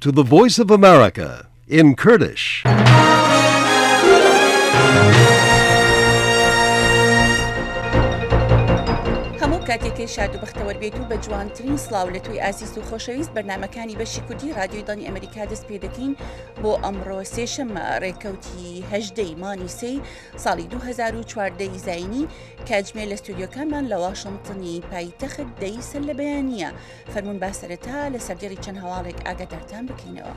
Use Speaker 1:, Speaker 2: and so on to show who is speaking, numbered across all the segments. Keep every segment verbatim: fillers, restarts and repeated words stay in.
Speaker 1: to the Voice of America in Kurdish.
Speaker 2: کاتێکی شاد و بەختەوەر بێت و بە جوانترین سڵاو لە توی ئازیز و خۆشەویست بەرنامەکانی بەشی کوردی رادیۆی دانی ئەمریکا دەست پێ دەکەین بۆ ئەمڕۆ سێشەممە ڕێکەوتی هەژدەی مانی سێی ساڵی دوو هەزار و چواردە زاینی کاتژمێر لە ستودیۆکانمان لە واشنگتنی پایتەخت دەیسەر لە بەیانیە فەرموون با سەرەتا لە سەردەری چەند هەواڵێک ئاگادارتان بکەینەوە.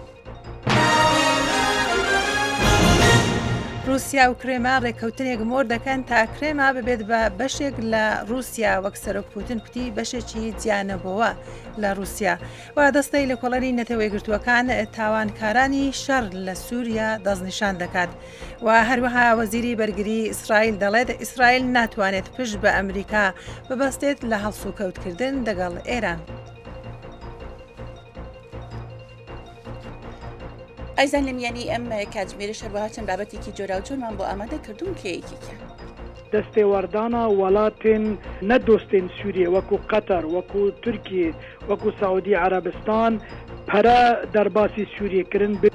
Speaker 3: رووسیا و کرێما ڕێکەوتنێک مۆر دەکەن تا کرێما ببێت بە بەشێک لە رووسیا وەک سەرۆک پوتین کوتی بەشێکی جیانەبەوە لە رووسیا و دەستەی لە کۆڵەری نەتەوەی گرتووەکان تاوانکارانی شەڕ لە سووریا دەستنیشان دەکات و هەروەها وەزیری بەرگری ئیسرائیل دەڵێت ئیسرائیل ناتوانێت پشت بە ئەمریکا ببەستێت لە هەڵسوکەوتکردن لەگەڵ ئێران.
Speaker 2: ئایزان لە میانی ئەم کاتژمێرە شەروەها چەند بابەتێکی جۆرا و جۆرمان بۆ ئامادە کردوون کێیەکێکە.
Speaker 4: دەستێوەردانە وڵاتên نەدۆستên سووریە وەکو قەتەر وەکو تورکیە وەکو سعودی عەرەبستان پەرە دەرباسی سووریەکردن ب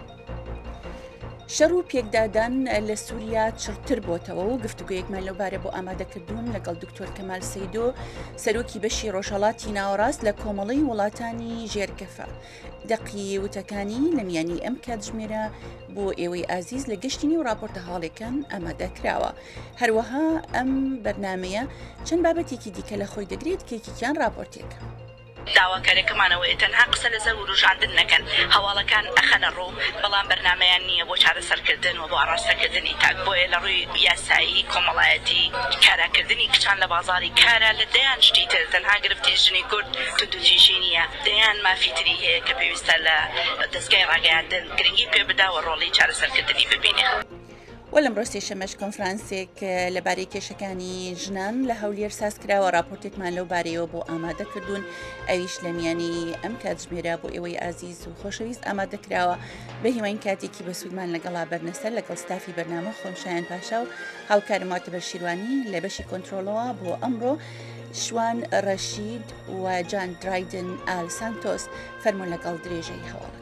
Speaker 2: شەڕ و پێکدادان لە سووریا چڕتر بۆتەوە و گفتوگویەکمان لەوبارە بۆ ئامادەکردوون لەگەڵ دکتۆر کەمال سەیدۆ سەرۆکی بەشی ڕۆژهەڵاتی ناوەڕاست لە کۆمەڵەی وڵاتانی ژێرگەفە. دەقی وتەکانی لە میانی ئەم کاتژمێرە بۆ ئێوەی ئازیز لە گەشتنی و راپۆرتە هەواڵێکان ئامادە کراوە. هەروەها ئەم بەرنامەیە چەند بابەتێکی دیکە لە خۆی دەگرێت کێکیان راپۆرتێکە.
Speaker 5: داواکاریەکەمانەوەی تەنها قسە لەسەر و ڕژاندن نەکەن، هەواڵەکان ئەخەنە ڕوو، بەڵام بەرنمەیان نییە بۆ چارەسەرکردن و بۆ ئاڕاستەکردنی تاک بۆیە لە ڕووی یاسایی کۆمەڵایەتی کاراکردنی کچان لە بازاری کارە لە دەیان شتی تر تەنها گرفتی ژنی کورد توندوتیژی نییە، دەیان مافیتری هەیە کە پێویستە لە دەستگای ڕاگەیاندن گرنگی پێ بداوە ڕۆڵی چارەسەرکردنی ببینێ.
Speaker 2: و لەمڕۆ سێشەمەش کۆنفرانسێک لەبارەی کێشەکانی ژنان لە هەولێر ساز کراوە راپۆرتێکمان لەو بارەیەوە بۆ ئامادە کردوون ئەویش لە میانی ئەم کاتژمێرە بۆ ئێوەی ئازیز و خۆشەویست ئامادە کراوە بە هیوان کاتێکی بەسوودمان لەگەڵا بەرنەسەر لەگەڵ ستافی بەرنامە خۆمشایان پاشا و هاوکارم ماتەبەر شیروانی لە بەشی کۆنترۆلەوە بۆ ئەمڕۆ شوان ڕەشید و جان درایدن ئال سانتۆس فەرموون لەگەڵ درێژەی هەواڵەکە.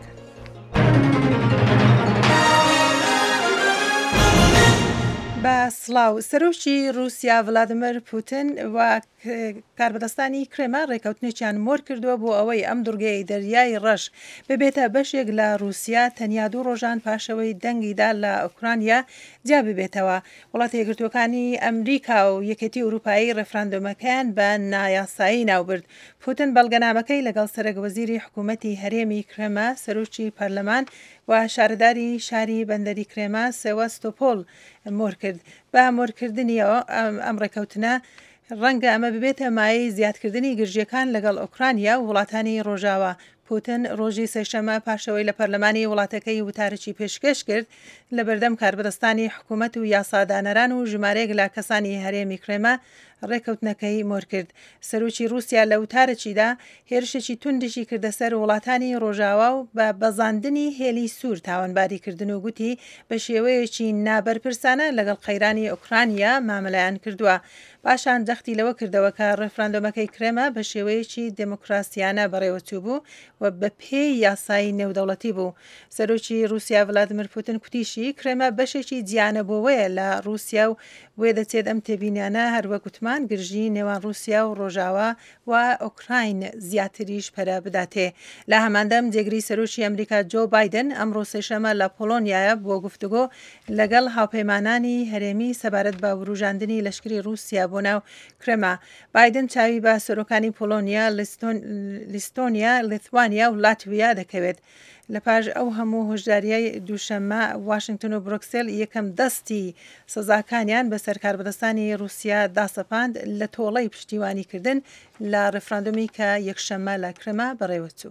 Speaker 3: بە سڵاو سەرۆکی رووسیا ڤڵادیمیر پوتین و کاربەدەستانی کرێما ڕێکەوتنێکیان مۆر کردووە بۆ ئەوەی ئەم دوورگەی دەریای ڕەش ببێتە بەشێک لە رووسیا تەنیا دوو ڕۆژان پاشەوەی دەنگیدا لە ئوکرانیا جیا ببێتەوە. وڵاتی یەکگرتووەکانی ئەمریکا و یەکێتی ئوروپایی ڕێفراندۆمەکەیان بە نایاسایی ناوبرد. پوتین بەڵگەنامەکەی لەگەڵ سەرۆکوەزیری حکوومەتی هەرێمی کرێما سەرۆکی پەرلەمان و شارداری شاری بەندەری کرێما سێواستۆپۆل مۆر کرد. بە مۆرکردنیەوە ئەم ڕێکەوتنە ڕەنگە ئەمە ببێتە مایەی زیادکردنی گرژیەکان لەگەڵ ئۆکرانیا و وڵاتانی ڕۆژاوە. پوتین ڕۆژی سێشەمە پاشەوەی لە پەرلەمانی وڵاتەکەی وتارێکی پێشکەش کرد لە بەردەم کاربەدەستانی حکوومەت و یاسادانەران و ژمارەیەک لە کەسانی هەرێمی کرێمە ڕێکەوتنەکەی مۆر کرد. سەرۆکی رووسیا لە وتارەکیدا هێرشێکی توندشی کردە سەر وڵاتانی ڕۆژاوا و بە بەزاندنی هێلی سوور تاوانباریکردن و گوتی بە شێوەیەکی نابەرپرسانە لەگەڵ قەیرانی ئوکرانیا مامەلایان کردووە. پاشان دەختی لەوە کردەوە کە ڕێفراندۆمەکەی کرێمە بە شێوەیەکی دموکراسیانە بەڕێوەچوو بوو و بە پێی یاسایی نێودەوڵەتی بوو. سەرۆکی رووسیا ڤڵادیمیر پوتین کوتیشی کرێمە بەشێکی جیانەبەوەیە لە رووسیا و وێ دەچێت ئەم تێبینیانە هەروە گوتمان گرژی نێوان رووسیا و ڕۆژاوە و ئۆکراین زیاتریش پەرە بداتێ. لە هەماندەم جێگری سەرۆکی ئەمریکا جۆ بایدن ئەمڕۆ سێشەمە لە پۆلۆنیایە بۆ گفتوگۆ لەگەڵ هاوپەیمانانی هەرێمی سەبارەت بە وروژاندنی لەشکری رووسیا بۆ ناو کرێما. بایدن چاوی بە سەرۆکانی پۆلۆنیا، لیستۆنیا، لیتوانیا و لاتڤیا دەکەوێت. لە پاش ئەو هەموو هۆشداریای دووشەممە واشنگتن و بروکسل یەکەم دەستی سەزاکانیان بە سەرکاربەدەستانی رووسیا داسەپاند لە تۆڵەی پشتیوانیکردن لە ڕێفراندۆمی کە یەکشەممە لە کرێما بەڕێوەچوو.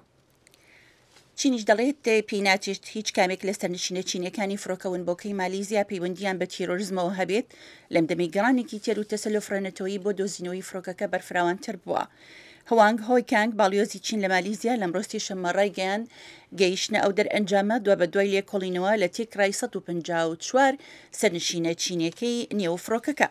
Speaker 2: چینیش دەڵێت پێی ناچێت هیچ کامێک لە سەرنشینە چینەکانی فڕۆکەون بۆکەی مالیزیا پەیوەندیان بە تیرۆریزمەوە هەبێت لەم دەمەی گەڕانێکی تێر و تەسەلۆفرەنەتەوەی بۆ دۆزینەوەی فڕۆکەکە بەرفراوانتر بووە. هەوانگ هۆی کانگ باڵیۆزی چین لە مالیزیا لەم ڕۆستی شەمە ڕایگەیان گەیشتنە ئەو دەرئەنجامە دوای بە دوای لێکۆڵینەوە لە تێکرای سەد و پەنجا و چوار سەرنشینە چینیەکەی نێو فڕۆکەکە.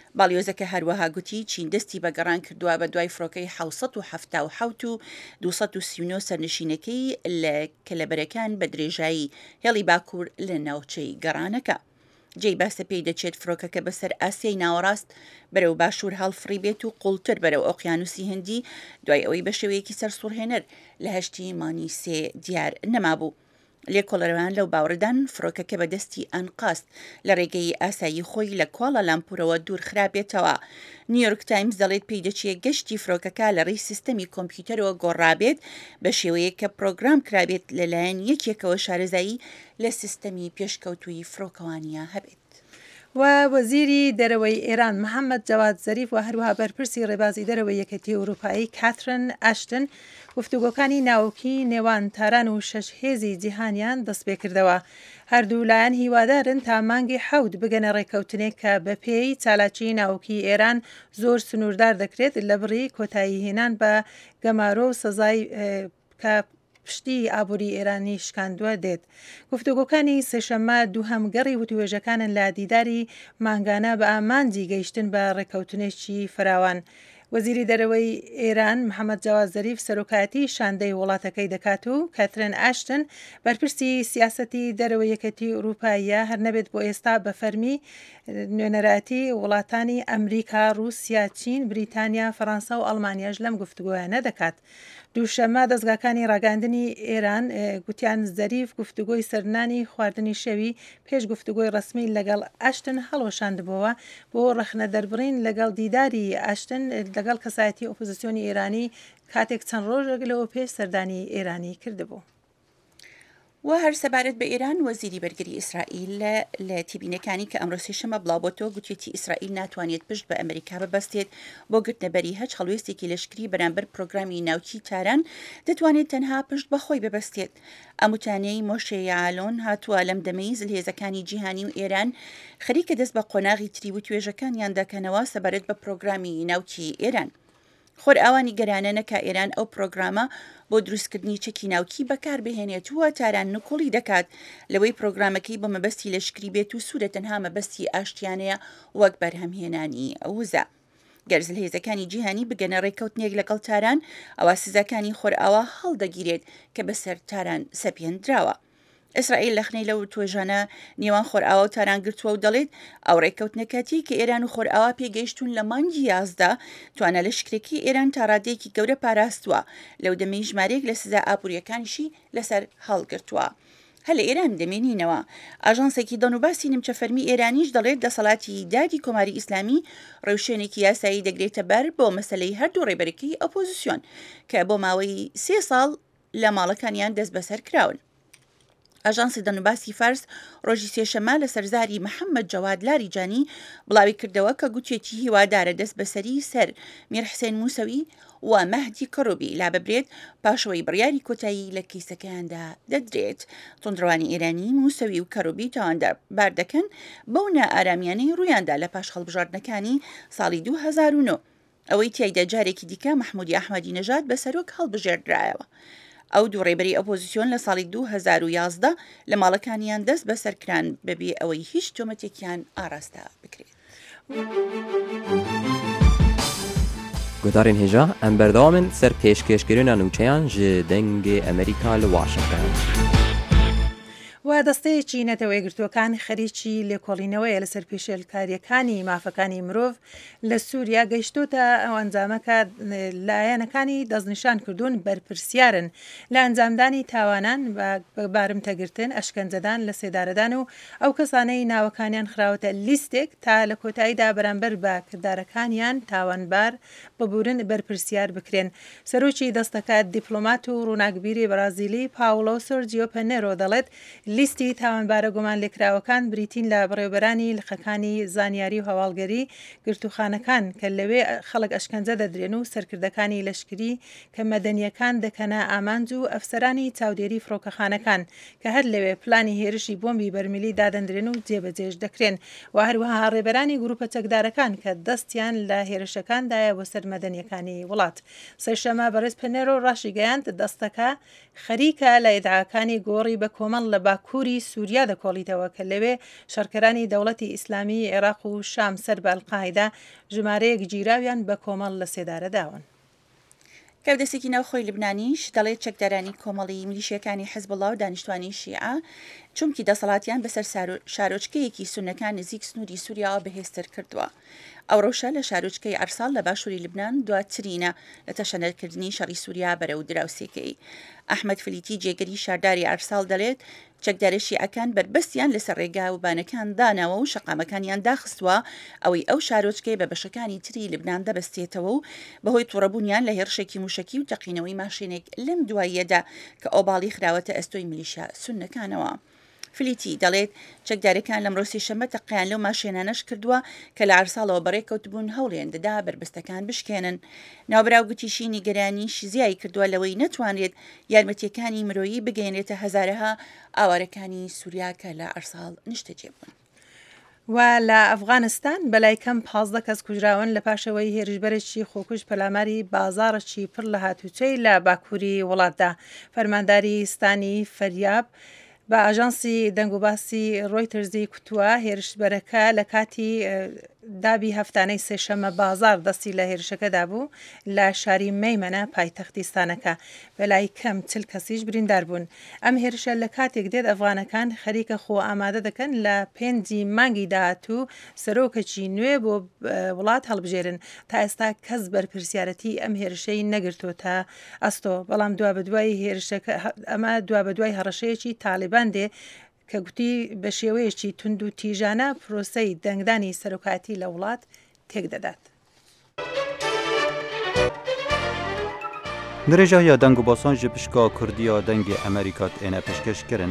Speaker 2: باڵیۆزەکە هەروەها گوتی چین دەستی بە گەڕان کردووە بە دوای فڕۆکەی حوسەد و هەفتا و حوت و دووسەد و سی و نۆ سەرنشینەکەی لە کەلەبەرەکان بە درێژایی هێڵی باکوور لە ناوچەی گەڕانەکە. جێی باسە پێی دەچێت فڕۆکەکە بەسەر ئاسیای ناوەڕاست بەرەو باشوور هەڵفڕی بێت و قوڵتر بەرەو ئۆقیانوسی هەندی دوای ئەوەی بە شێوەیەکی سەرسوڕهێنەر لە هەشتی مانی سێ دیار نەمابوو. لێکۆڵەرەوان لەو باوەڕدان فڕۆکەکە بە دەستی ئەنقاست لە ڕێگەی ئاسایی خۆی لە کواڵە لامپورەوە دوور خراپێتەوە. نیویۆرک تایمز دەڵێت پێی دەچێت گەشتی فڕۆکەکە لە ڕێی سیستەمی کۆمپیوتەرەوە گۆڕابێت بە شێوەیە کە پرۆگرام کرابێت لەلایەن یەکێکەوە شارەزایی لە سیستەمی پێشکەوتووی فڕۆکەوانیە هەبێت.
Speaker 3: و وەزیری دەرەوەی ئێران محەممەد جەواد زەریف و هەروەها بەرپرسی ڕێبازی دەرەوەی یەکەتی ئەوروپایی کاترن ئاشتن گفتوگۆکانی ناوکی نێوان تاران و شەش هێزی جیهانیان دەست پێ کردەوە. هەردوو لایەن هیوادارن تا مانگی حەوت بگەنە ڕێکەوتنێک کە بە پێی چالاکی ناوکی ئێران زۆر سنووردار دەکرێت لە بڕی کۆتایی هێنان بە گەمارۆ و سەزای کە پشتی ئابووری ئێرانی شکاندووە دێت. گفتوگۆکانی سێشەممە دوو هەمگەڕی وتوێژەکانن لە دیداری مانگانە بە ئامانجی گەیشتن بە ڕێکەوتنێکی فراوان. وەزیری دەرەوەی ئێران محەممەد جەواد زەریف سەرۆکاتی شاندەی وڵاتەکەی دەکات و کاترن ئاشتن بەرپرسی سیاسەتی دەرەوەی یەکەتی ئوروپاییە هەر نەبێت بۆ ئێستا بە فەرمی نوێنەراتی وڵاتانی ئەمریکا، رووسیا، چین، بریتانیا، فەڕەنسا و ئەڵمانیاش لەم گفتوگۆیانە دەکات. دووشەمە دەستگاکانی ڕاگەاندنی ئێران گوتیان زەریف گفتوگۆی سەرنانی خواردنی شەوی پێش گفتوگۆی ڕسمی لەگەڵ ئاشتن هەڵۆشاندبەوە بۆ ڕەخنە دەربڕین لەگەڵ دیداری ئاشتن لەگەڵ کەسایەتی ئۆپۆزیسیۆنی ئێرانی کاتێک چەند ڕۆژێک لەوە پێش سەردانی ئێرانی کردبوو.
Speaker 2: و هەر سەبارەت بە ئێران وەزیری بەرگری ئیسرائیل لە تیبینەکانی کە ئەمڕۆ سێشەممە بڵاوبۆتەوە گوتێتی ئیسرائیل ناتوانێت پشت بە ئەمریکا ببەستێت بۆ گرتنەبەری هەچ هەڵوێستێکی لەشکری بەرامبەر پرۆگرامی ناوکی تاران دەتوانێت تەنها پشت بەخۆی ببەستێت. ئەموتانەی مۆشێ یاعالۆن هاتووە لەم دەمەی زلهێزەکانی جیهانی و ئێران خەریکە دەست بە قۆناغی تری و توێژەکانیان دەکەنەوە سەبارەت بە پرۆگرامی ناوکی ئێران. خۆر ئەوانی گەرانە نەکا ئێران ئەو پرۆگرامە بۆ دروستکردنی چەکی ناوکی بەکار بهێنێتوە تاران نکۆڵی دەکات لەوەی پرۆگرامەکەی بە مەبەستی لەشکری بێت و سوورە تەنها مەبەستی ئاشتیانەیە وەک بەرهەمهێنانی ئەوزە. گەرزل هێزەکانی جیهانی بگەنە ڕێکەوتنێک لەگەڵ تاران ئەوە سزاکانی خۆر ئاوا هەڵدەگیرێت کە بەسەر تاران سەپێنراوە. ئیسرائیل لە خنەی لەو توێژانە نێوان خۆرئاوا و تاران گرتووە و دەڵێت ئەو ڕێکەوتنەکەتی کە ئێران و خۆرئاوا پێگەیشتون لە مانگی یازدا توانە لەشکرێکی ئێران تا ڕادەیەکی گەورە پاراستووە لەو دەمەی ژمارەیەک لە سزا ئابوووریەکانیشی لەسەر هەڵگرتووە. هە لە ئێران دەمێنینەوە ئاژانسێکی دەنوباسی نیمچە فەرمی ئێرانیش دەڵێت دەسەڵاتی دادی کۆماری ئیسلامی ڕێوشێنێکی یاسایی دەگرێتە بەر بۆ مەسەلەی هەردوو ڕێبەرەکەی ئۆپۆزیسیۆن کە بۆ ماوەی سێ ساڵ لە ماڵەکانیان دەست بەسەر کراون. ئاژانسی دەنوباسی فارس ڕۆژی سێشەمە لە سەرزاری محەممەد جەواد لاریجانی بڵاوی کردەوە کە گوتێتی هیوادارە دەست بەسەری سەر میر حسێن موسەوی و مەهدی کەڕۆبی لا ببرێت پاشەوەی بڕیاری کۆتایی لە کیسەکەیاندا دەدرێت. تۆندڕەوانی ئێرانی موسەوی و کەڕۆبی تاوانبار دەکەن بەو نائارامیانەی ڕوویاندا لە پاش هەڵبژاردنەکانی ساڵی دوو هەزار و نۆ ئەوەی تیایدا جارێکی دیکە محمودی ئەحمەدی نەژاد بەسەرۆک هەڵبژێردرایەوە. ئەو دوو ڕێبەری ئۆپۆزیسیۆن لە ساڵی دوو هەزار و یازدە لە ماڵەکانیان دەست بەسەرکران بەبێ ئەوەی هیچ تۆمەتێکیان ئاڕاستە بکرێت.
Speaker 6: گوتارên hêja em berdewamên ser pêşkêşkirina nûçeyan ji dengê Amerîka li Washington.
Speaker 3: و دەستەیەکی نەتەوەی گرتوەکان خەریکی لێکۆڵینەوەیە لەسەر پێشێلکاریەکانی مافەکانی مرۆڤ لە سووریا گەیشتۆتە ئەو ئەنجامەکە لایەنەکانی دەستنیشان کردوون بەرپرسیارن لە ئەنجامدانی تاوانان بە بارمتەگرتن ئەشکەنجەدان لە سێدارەدان و ئەو کەسانەی ناوەکانیان خراوەتە لیستێک تا لە کۆتاییدا بەرامبەر بە کردارەکانیان تاوانبار ببورن بەرپرسیار بکرێن. سەرۆکی دەستەکە دیپلۆمات و ڕووناکبیری بەرازیلی پاولۆ سۆرجیۆ پەنێرۆ دەڵێت لیستی تاوانبارە گومان لێکراوەکان بریتین لە بڕێوەبەرانی لقەکانی زانیاری و هەواڵگەری گرتوخانەکان کە لەوێ خەڵک ئەشکەنجە دەدرێن و سەرکردەکانی لەشکری کە مەدەنیەکان دەکەنە ئامانج و ئەفسەرانی چاودێری فڕۆکەخانەکان کە هەر لەوێ پلانی هێرشی بۆمبی بەرمیلی دادەندرێن و جێبەجێش دەکرێن و هەروەها ڕێبەرانی گروپە چەکدارەکان کە دەستیان لە هێرشەکاندایە بۆ سەر مەدەنیەکانی وڵات. سەیشەمە بەڕێز پەنێرۆ ڕاشی گەیاند دەستەکە خەریکە لە ئیدعاکانی گۆڕی بە کۆمەڵ لە باکوور باکووری سووریا دەکۆڵیتەوە کە لەوێ شەڕکەرانی دەوڵەتی ئیسلامی عێراق و شام سەر بە ئەڵقاعیدا ژمارەیەک گیراویان بە کۆمەڵ لە سێدارە داون.
Speaker 2: کەودەستێکی ناوخۆی لبنانیش دەڵێت چەکدارانی کۆمەڵی میلیشیەکانی حەزبڵڵا و دانیشتوانی شیعە چونکی دەسەڵاتیان بەسەر شارۆچکەیەکی سونەکان نزیک سنووری سووریاوە بەهێزتر کردووە. ئەو ڕەوشە لە شارۆچکەی ئەرساڵ لە باشووری لبنان دواترینە لە تەشەنەرکردنی شەڕی سووریا بەرەو دراوسێکەی. ئەحمەد فلیتی جێگەری شارداری ئەرساڵ دەڵێت چەکدارە شیعەکان بربەستیان لەسەر ڕێگا و بانەکان داناوە و شەقامەکانیان داخستووە ئەوەی ئەو شارۆچکەی بە بەشەکانی تری لبنان دەبەستێتەوە و بەهۆی تووڕەبوونیان لە هێرشێکی موشکی و تەقینەوەی ماشینێک لەم دواییەدا کە ئۆباڵی خراوەتە ئەستۆی میلیشیا سونەکانەوە. فلیتی دەڵێت چەکدارەکان لەم ڕۆسی شەمە تەقیان لەو ماشێنانەش کردووە کە لە ئارساڵەوە بەڕێکەوتبوون هەوڵێن دەدا بربەستەکان بشکێنن. ناوبراو گوتیشی نیگەرانیش زیای کردووە لەوەی نەتوانرێت یارمەتیەکانی مرۆیی بگەێنێتە هەزارەها ئاوارەکانی سووریا کە لە ئەرساڵ نیشتەجێ بوون.
Speaker 3: و لە ئەفغانستان بەلای کەم پازدە کەس کوژراون لە پاشەوەی هێرشبەرێکی خۆکوش پەلاماری بازاڕێکی پڕ لە هاتوچەی لە باکووری وڵاتدا. فەرمانداری ستانی فەریاب بە ئاژانسی دەنگوباسی ڕۆیترزی کوتووە هێرشبەرەکە لە کاتی دابی هەفتانەی سێشەمە بازار دەستی لە هێرشەکەدا بوو لە شاری مەیمەنە پایتەختیستانەکە بەلای کەم چل کەسیش بریندار بوون. ئەم هێرشە لە کاتێک دێت ئەفغانەکان خەریکە خۆ ئامادە دەکەن لە پێنجی مانگی داهاتوو سەرۆکەکی نوێ بۆ وڵات هەڵبژێرن. تا ئێستا کەس بەرپرسیارەتی ئەم هێرشەی نەگرتۆ تا ئەستۆ، بەڵام دوا بەدوای هێرشەکە ئەمە دوا بەدوای هەڕەشەیەکی تاالبان دێ کە گوتی بە شێوەیەکی تونند و تیژانە پرۆسەی دەنگدانی سەرۆکاتی لە وڵات تێک دەدات.
Speaker 7: درێژایا دەنگ و باسان ji pişka Kurdiya dengê Amerîka têne pêşkêşkirin.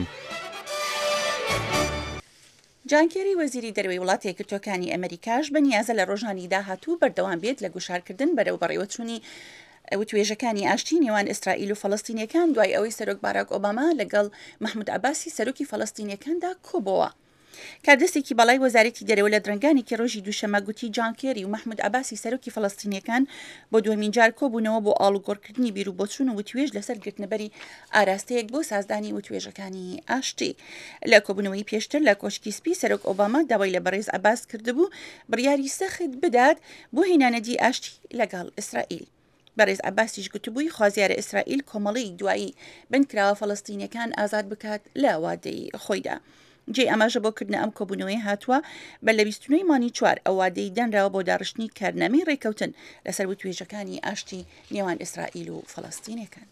Speaker 2: جانکێری وەزیری دەروی وڵات یەکگرتووەکانی ئەمریکاش بەنیازە لە ڕۆژانی داهاتوو بەردەوام بێت لە گوشارکردن بەرەو بەڕێوەچوونی وتوێژەکانی ئاشتی نێوان ئیسرائیل و فەڵەستینیەکان دوای ئەوەی سەرۆک باراک ئۆباما لەگەڵ محمود عەباسی سەرۆکی فەڵەستینیەکاندا کۆبەوە. کاردەستێکی بەڵای وەزارەتی دەرەوە لە درنگانێکی ڕۆژی دووشەمە گوتی جانکێری و محمود عەباسی سەرۆکی فەڵەستینیەکان بۆ دووەمین جار کۆبوونەوە بۆ ئاڵوگۆڕکردنی بیرروبۆچوون و وتوێژ لەسەر گرتنەبەری ئاراستەیەک بۆ سازدانی وتوێژەکانی ئاشتی. لە کۆبوونەوەی پێشتر لە کۆشکی سپی سەرۆک ئۆباما داوای لە بەڕێز عەباس کردبوو بڕیاری سەخت بدات بۆ هێنانەدی ئاشتی لەگەڵ ئیسرائیل. بەڕێز عەباسیش گوتبووی خوازیارە ئیسرائیل کۆمەڵی دوایی بنکراوە فەڵەستینیەکان ئازاد بکات لە وادەی خۆیدا. جێ ئەماژە بۆکردنە ئەم کۆبوونەوەی هاتووە بە لە بیستنەوەی مانی چوار ئەو وادەی دەنراوە بۆ داڕشتنی کارنامەی ڕێکەوتن لەسەر وتوێژەکانی ئاشتی نێوان ئیسرائیل و فەڵەستینیەکان.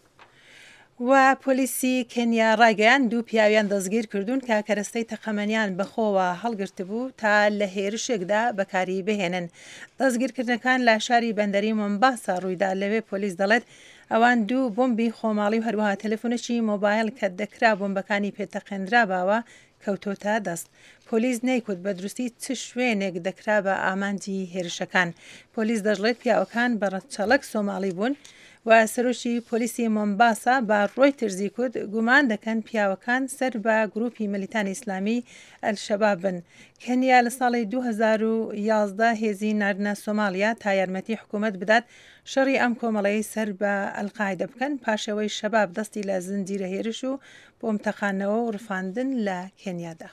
Speaker 3: و پۆلیسی کەنیا ڕایگەیان دوو پیاویان دەستگیر کردوون کە کەرەستەی تەقەمەنیان بەخۆوە هەڵگرت بوو تا لە هێرشێکدا بەکاری بهێنن. دەستگیرکردنەکان لە شاری بەندەری مۆمباسا ڕوویدا. لەوێ پۆلیس دەڵێت ئەوان دوو بۆمبی خۆماڵی و هەروەها تەلەفۆنێکی مۆبایل کە دەکرا بۆمبەکانی پێتەقێنرا باوە کەوتۆتە دەست. پۆلیس نەیکوت بە دروستی چ شوێنێک دەکرا بە ئامانجی هێرشەکان. پۆلیس دەژڵێت پیاوەکان بە ڕەتچەڵک سۆماڵی بوون و سەرۆکی پۆلیسی مۆمباسا بە ڕۆیترزی کوت گومان دەکەن پیاوەکان سەر بە گروپی ملیتانی ئیسلامی ئەلشەباب بن. کەنیا لە ساڵی دوو هەزار و یازدە هێزی ناردنە سۆمالیا تا یارمەتی حکوومەت بدات شەڕی ئەم کۆمەڵەی سەر بە ئەلقاعیدە بکەن پاشەوەی شەباب دەستی لە زنجیرە هێرش و بۆمتەقانەوە و ڕفاندن لە کێنیادا.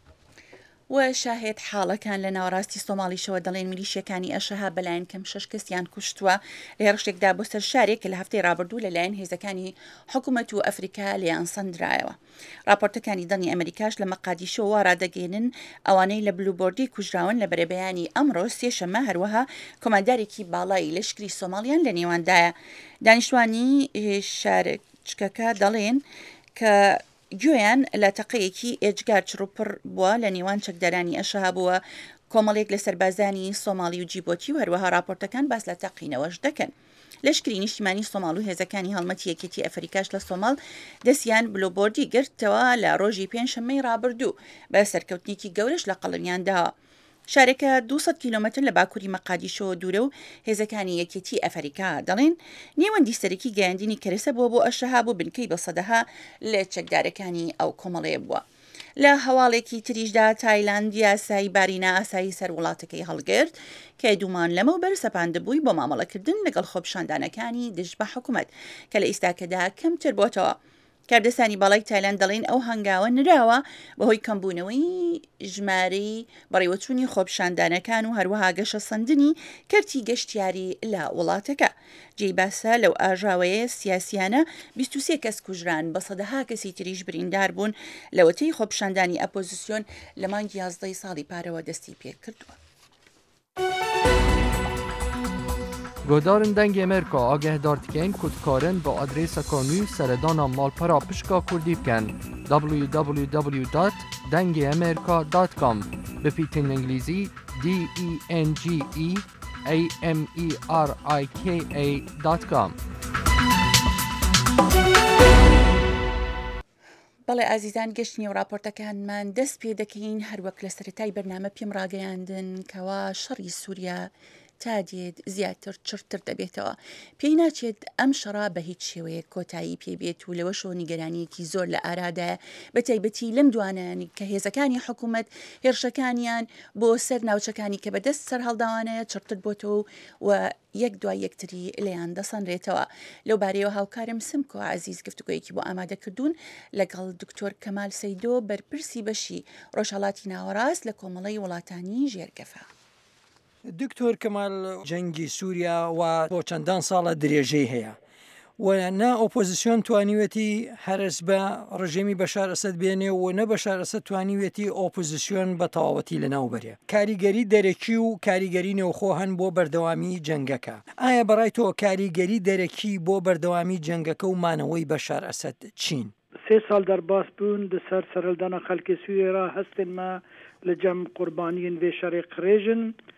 Speaker 2: و شاهێت حاڵەکان لە ناوەڕاستی سۆمالیشەوە دەڵێن میلیشیەکانی ئەشەها بەلایەن کەم شەش کەسیان کوشتووە لە هێرشێکدا بۆ سەر شارێک کە لە هەفتەی ڕابردوو لەلایەن هێزەکانی حکوومەت و ئەفریقا لێیان سەندرایەوە. راپۆرتەکانی دڵنی ئەمریکاش لە مەقادیشەوە ڕادەگەێنن ئەوانەی لە بلوبۆردی کوژراون لە بەرەبەیانی ئەمڕۆ سێشەمە هەروەها کۆماندارێکی باڵای لەشکری سۆمالیان لە نێواندایە. دانیشتوانی شارچکەکە دەڵێن کە گوێیان لە تەقەیەکی ئێجگار چڕوپڕ بووە لە نێوان چەکدارانی ئەشەها بووە کۆمەڵێک لە سەربازانی سۆمالی و جیبۆتی و هەروەها راپۆرتەکان باس لە تەقینەوەش دەکەن. لەشکری نیشتیمانی سۆمال و هێزەکانی هەڵمەتی یەکێتی ئەفریقاش لە سۆمال دەستیان بلۆبۆردی گرتەوە لە ڕۆژی پێنجشەممەی ڕابردوو بە سەرکەوتنێکی گەورەش لە قەڵمیانداوە. شارێکە دووسەد کیلۆمەتر لە باکووری مەقادیشەوە دوورە و هێزەکانی یەکێتی ئەفریقا دەڵێن نێوەندی سەرەکی گەیاندنی کەرەسە بووە بۆ ئەشەها بۆ بنکەی بە سەدەها لە چەکدارەکانی ئەو کۆمەڵەیە بووە. لە هەواڵێکی تریشدا تایلاند یاسایی بارینە ئاسایی سەر وڵاتەکەی هەڵگرت کە دوومان لەمەوبەر سەپاندەبووی بۆ مامەڵەکردن لەگەڵ خۆپشاندانەکانی دژ بە حکوومەت کە لە ئیستاکەدا کەمتر بۆتەوە. کاردەستانی باڵای تایلەند دەڵێن ئەو هەنگاوە نراوە بەهۆی کەمبوونەوەی ژمارەی بەڕێوەچوونی خۆپشاندانەکان و هەروەها گەشە سەندنی کەرتی گەشتیاری لە وڵاتەکە. جێی باسە لەو ئاژاوەیە سیاسیانە بیست و سێ کەس کوژران بە سەدەها کەسی تریش بریندار بوون لەوەتەی خۆپشاندانی ئەپۆزیسیۆن لە مانگی یازدەی ساڵی پارەوە دەستی پێ کردووە.
Speaker 8: گۆدارن دەنگی ئەمریکا ئاگەهدار دکەین کۆتکارن بە ئادرێسە کانووی سەردانا ماڵپەرا پشکا کوردی بکەن دبلیو دبلیو دبلیو دات دەنگی ئەمریکا دات کۆم بپیتن ئینگلیزی دی ای ئێن جی ای ئەی ئەم ئی ئار ئای کێ ئەی دات کۆم.
Speaker 2: بەڵێ ئازیزان گەشتنی و راپۆرتەکانمان دەست پێ دەکەین هەروەک لە سەرەتای بەرنامە پێم ڕاگەیاندن کەوا شەڕی سووریا تا دێت زیاتر چرتر دەبێتەوە. پێی ناچێت ئەم شەڕا بە هیچ شێوەیە کۆتایی پێبێت و لەوەشۆ نیگەرانیەکی زۆر لە ئارادایە بە تایبەتی لەم دوانانی کە هێزەکانی حکوومەت هێرشەکانیان بۆ سەر ناوچەکانی کە بەدەست سەر هەڵداوانەیە چرتر بۆتەوە و یەک دوای یەکتری لەیان دەسەنرێتەوە. لەو بارەیەوە هاوکارم سمکۆ عەزیز گفتوگۆیەکی بۆ ئامادە کردوون لەگەڵ دکتۆر کەمال سەیدۆ بەرپرسی بەشی ڕۆژهەڵاتی ناوەڕاست لە کۆمەڵەی وڵاتانی ژێرگەفە.
Speaker 9: دکتۆر کەمال جەنگی سووریا و بۆ چەندان ساڵە درێژەی هەیە و نا ئۆپۆزیسیۆن توانیوێتی هەرس بە ڕژێمی بەشار ئەسەد بێنێ و نە بەشار ئەسەد توانیوێتی ئۆپۆزیسیۆن بە تەواوەتی لەناوبەرێ. کاریگەری دەرەکی و کاریگەری نێوخۆ هەن بۆ بەردەوامی جەنگەکە. ئایا بەڕای تۆ کاریگەری دەرەکی بۆ بەردەوامی جەنگەکە و مانەوەی بەشار ئەسەد چین؟
Speaker 4: سێ ساڵ دەرباس بوون لەسەر سەرهەڵدانا خەڵکی سووریا هەستێنمە لە جەم قوربانیین وێ شەڕی قڕێژن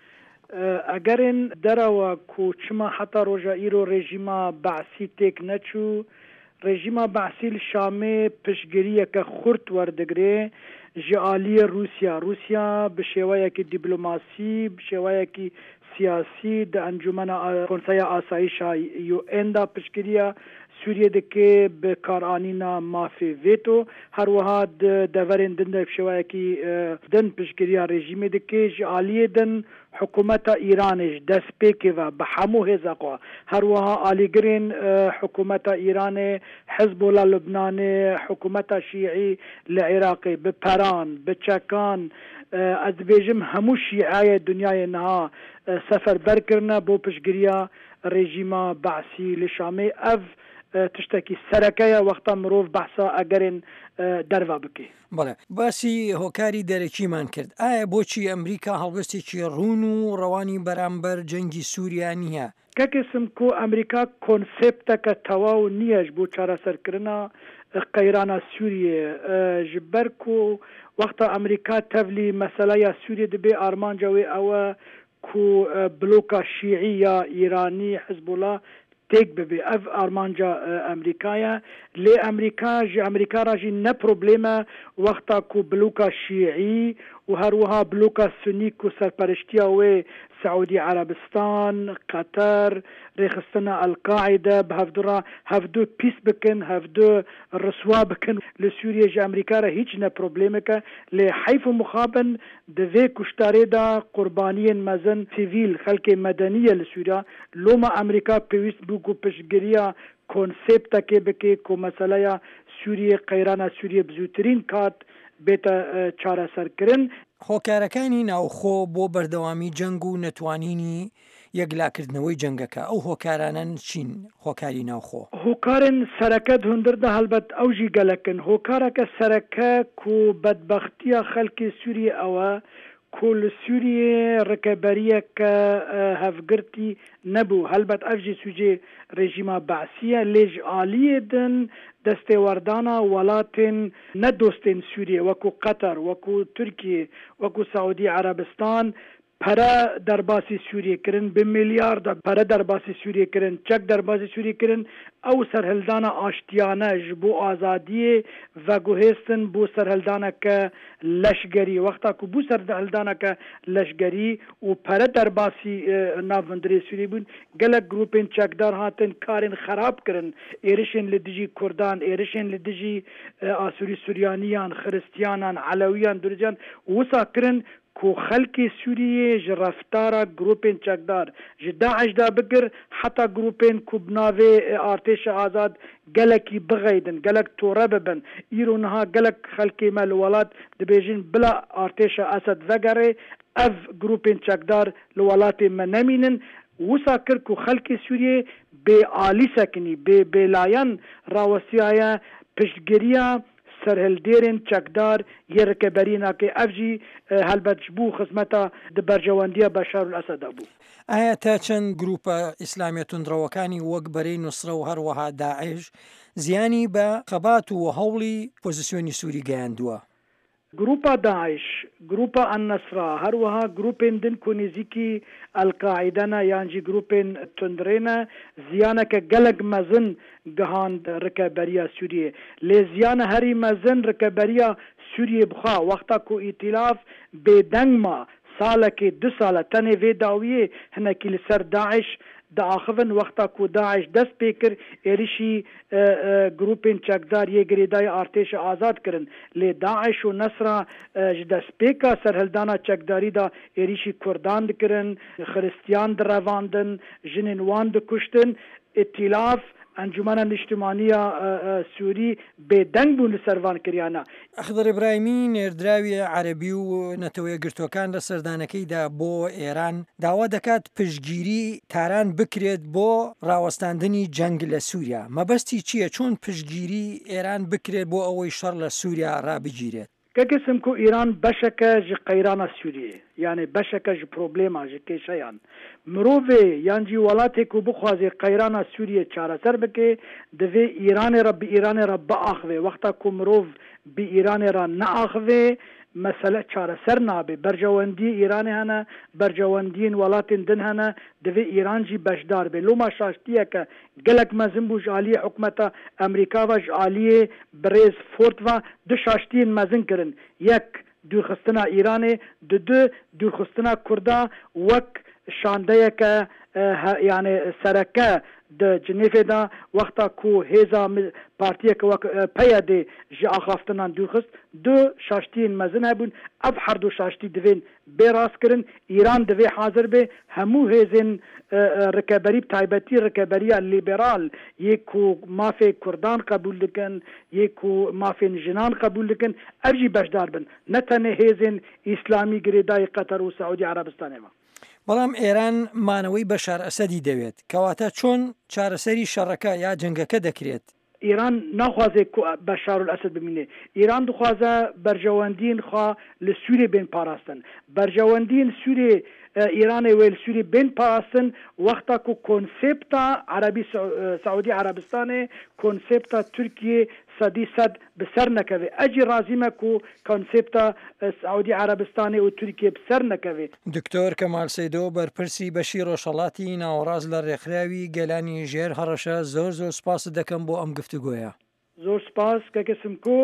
Speaker 4: ئەگەرن دەرەوە کوچمە حتا ڕۆژە ئیرۆ ڕێژیما بەعسی تێک نەچوو ڕێژیما بەعسی لە شامێ پشتگیریەکە خورد وەردەگرێ ژە ئالیە رووسیا رووسیا بە شێوەیەکی دیبلۆماسی بە شێوەیەکی سیاسی دە ئەنجومەنە کۆنسەیە ئاسایشا یو ئێندا پشتگیریە سووریە دەکێ بە کارانینا مافێ ڤێتۆ هەروەها دەڤەرێن دن دە شێوەیەکی دن پشتگیریە ڕێژیمێ دەکێ ژە ئالیە دن حکوومەتە ئیرانش دەست پێکێوە بە هەموو هێزەقوا هەروەها ئالیگرین حکوومەتە ئیرانێ حزبوڵە لوبنانێ حکوومەتە شیعی لە عێراقی بپەران بچەکان ئەس دەبێژم هەموو شیعایە دنیای نەها سەفەربەرکردنە بۆ پشتگیریە ڕێژیما بەعسی لە شامێ ئەڤ تشتێکی سەرەکەیە وەختە مرۆڤ بەحسا ئەگەرێن دەروا بکەی.
Speaker 9: بەڵێ باسی هۆکاری دەرەکیمان کرد. ئایا بۆچی ئەمریکا هەڵوێستێکی ڕوون و ڕەوانی بەرامبەر جەنگی سووریا نییە؟
Speaker 4: کەکەسم کو ئەمریکا کۆنسێپتەکە تەواو نییەش بۆ چارەسەرکردنا قەیرانە سووریە ji ber ku wexta ئەمریکا tevlî meseleya Sûriyê dibe armanca wê ew e ku bloka şîî ya îranî Hizbullah têk bibe ev armanca Emerîkaya lê Emerîka ji Emerîka ra jî ne problême wexta ku bloka şîî û her wiha bloka Sunî ku serperiştiya wê Saûdî Erebistan, Qatar, rêxistina El-Qaîde bi hevdû hevdû pîs bikin, hevdû riswa bikin li Sûriye ji Emerîka re hiç ne problemeke lê heyf û mixabin di vê kuştarê de qurbaniyên mezin sivîl xelkê medeniye li Sûriya loma Emerîka pêwîst bû ku piştgiriya konseptekê bike ku meseleya Sûriye qeyrana Sûriye bi zûtirîn kat bête çareserkirin.
Speaker 9: هۆکارەکانی ناوخۆ بۆ بەردەوامی جەنگ و نەتوانینی یەکلاکردنەوەی جەنگەکە ئەو هۆکارانن چین هۆکاری ناوخۆ
Speaker 4: هۆکارن سەرەکەت هوندردا هەلبەت ئەوژی گەلەکن هۆکارەکە سەرەکە کو بەدبەختیە خەڵکی سووریە ئەوە کو لە سووریێ ڕکەبەریەکە هەفگرتی نەبوو هەلبەت ئەفژی سوجێ ڕێژیما بەعسیە لێژ ئالیێدن دەستێوەردانە وڵاتên نەدۆستên سووریە وەکو قەتەر وەکو تورکیە وەکو سعودی عەرەبستان پەرە دەرباسی سووریەکردن بە میلیاردا پەرە دەرباسی سووریەکردن چەک دەرباسی سووریەکردن ئەو سەرهەلدانە ئاشتیانەش بۆ ئازادیێ ڤەگوهێستن بۆ سەرهەلدانەکە لەشگەری وەختا کو بوو سەرهەلدانەکە لەشگەری و پەرە دەرباسی ناڤندرێ سووری بوون gelek گروپên çekdar hatin karên xerab kirin êrişên li dijî Kurdan êrişên li dijî Asûrî Sûryaniyan Xristiyanan Elewiyan Durcan wisa kirin کو خەلکی سووریێ ji reftara grûpên çekdar ji Daeş da bigir heta grûpên ku navê artêşa azad gelekî bixeydin gelek tore bibin îro niha gelek xelkê me li welat dibêjin bila artêşa Esed vegerê ev grûpên çekdar li welatê me nemînin wisa kir ku xelkê Sûriyê bê alî sekinî bê bêlayan rawestiyaye piştgiriya سەرهەلدێرên çekdar yê rikeberî nake ev jî helbet ji bû xizmeta di berjewendiya Beşar ul Eseda bû.
Speaker 9: ئایا تا چەند گروپە ئیسلامیە توندڕەوەکانی وەک بەرەی نوسرە و هەروەها داعش زیانی بە قەبات و هەوڵی پۆزیسیۆنی سووری گەیاندووە؟
Speaker 4: گروپا داعش گروپا النصرا هەروەها گروپên din ku nêzîkî Elqaîdena yan jî grûpên tundrêne ziyaneke gelek mezin gihand rikeberiya Sûriyê lê ziyana herî mezin rikeberiya Sûriyê bixwe wexta ku îtilaf bêdeng ma salekê du sale tenê vê dawiyê hinekî li ser Daeş diaxivin wexta ku Daeş dest pê kir êrişî grûpên çekdar yê girêdayê artêşa azad kirin lê Daeş û Nesra ji destpêka serhildana çekdarî da êrişî Kurdan dikirin xiristiyan direvandin jinên wan dikuştin îtilaf Encumena Niştimaniya Sûrî bêdeng bûn li ser van kiriyana.
Speaker 9: ئەخضر ئیبراهیمی نێردراوی عەرەبی و نەتەوە یەکگرتوەکان لە سەردانەکەیدا بۆ ئێران داوا دەکات پشتگیری تاران بکرێت بۆ ڕاوەستاندنی جەنگ لە سووریا. مەبەستی چییە چۆن پشتگیری ئێران بکرێت بۆ ئەوەی شەڕ لە سووریا ڕابگیرێت؟
Speaker 4: کەکەسم ku îran beşeke ji qeyrana Sûriyê yani beşeke ji problêma ji kêşeyan mirovê yan jî welatê ku bixwaze qeyrana Sûriyê çareser bike divê Îranê re bi Îranê re biaxive wexta ku mirov bi Îranê re neaxive mesele çareser nabe bercewendiyê Îranê hene bercewendiyên welatên din hene divê Îran jî beşdar be loma şaştiyeke gelek mezin bû ji aliyê hikûmeta Amerîka ve ji aliyê birêz Ford ve du şaştiyên mezin kirin yek dûrxistina Îranê di du dûrxistina Kurda wek şandeyeke yani sereke di Cinêfê da wexta ku hêza partiyeke wek peyedê ji axaftinan dûrxist du şaştiyên mezin hebûn ev her du şaştî divên bêrast kirin Îran divê hazir be hemû hêzên rikeberî taybetî rikeberiya lîberal yê ku mafê Kurdan qebûl dikin yê ku mafên jinan qebûl dikin ev jî beşdar bin ne tenê hêzên îslamî girêdayê Qetar û Saûdî Erebistanê ve.
Speaker 9: بەڵام ئێران مانەوەی بەشار ئەسەدی دەوێت کەواتە چۆن چارەسەری شەڕەکە یا جەنگەکە دەکرێت؟
Speaker 4: ئیران ناخوازێ بەشار ئەسد ببینێ ئیران دخوازە بەرژەوەندین خوا لە سوورێ بێن پاراستن بەرژەوەندین سوورێ ئیرانê wê li Sûrî bên parastin wexta ku konsepta Erebî Saûdî Erebistanê konsepta Tirkiyê sedî sed bi ser nekeve ez jî razî me ku konsepta Saûdî Erebistanê û Tirkiye bi ser nekeve.
Speaker 9: دکتۆر کەمال سەیدۆ بەرپرسی بەشی ڕۆژهەڵاتی ناوەڕاست لە ڕێکخراوی گەلانی ژێر هەڕەشە زۆر زۆر سپاس دەکەم بۆ ئەم گفتوگۆیە.
Speaker 4: زۆر سپاس کەکەسم کو.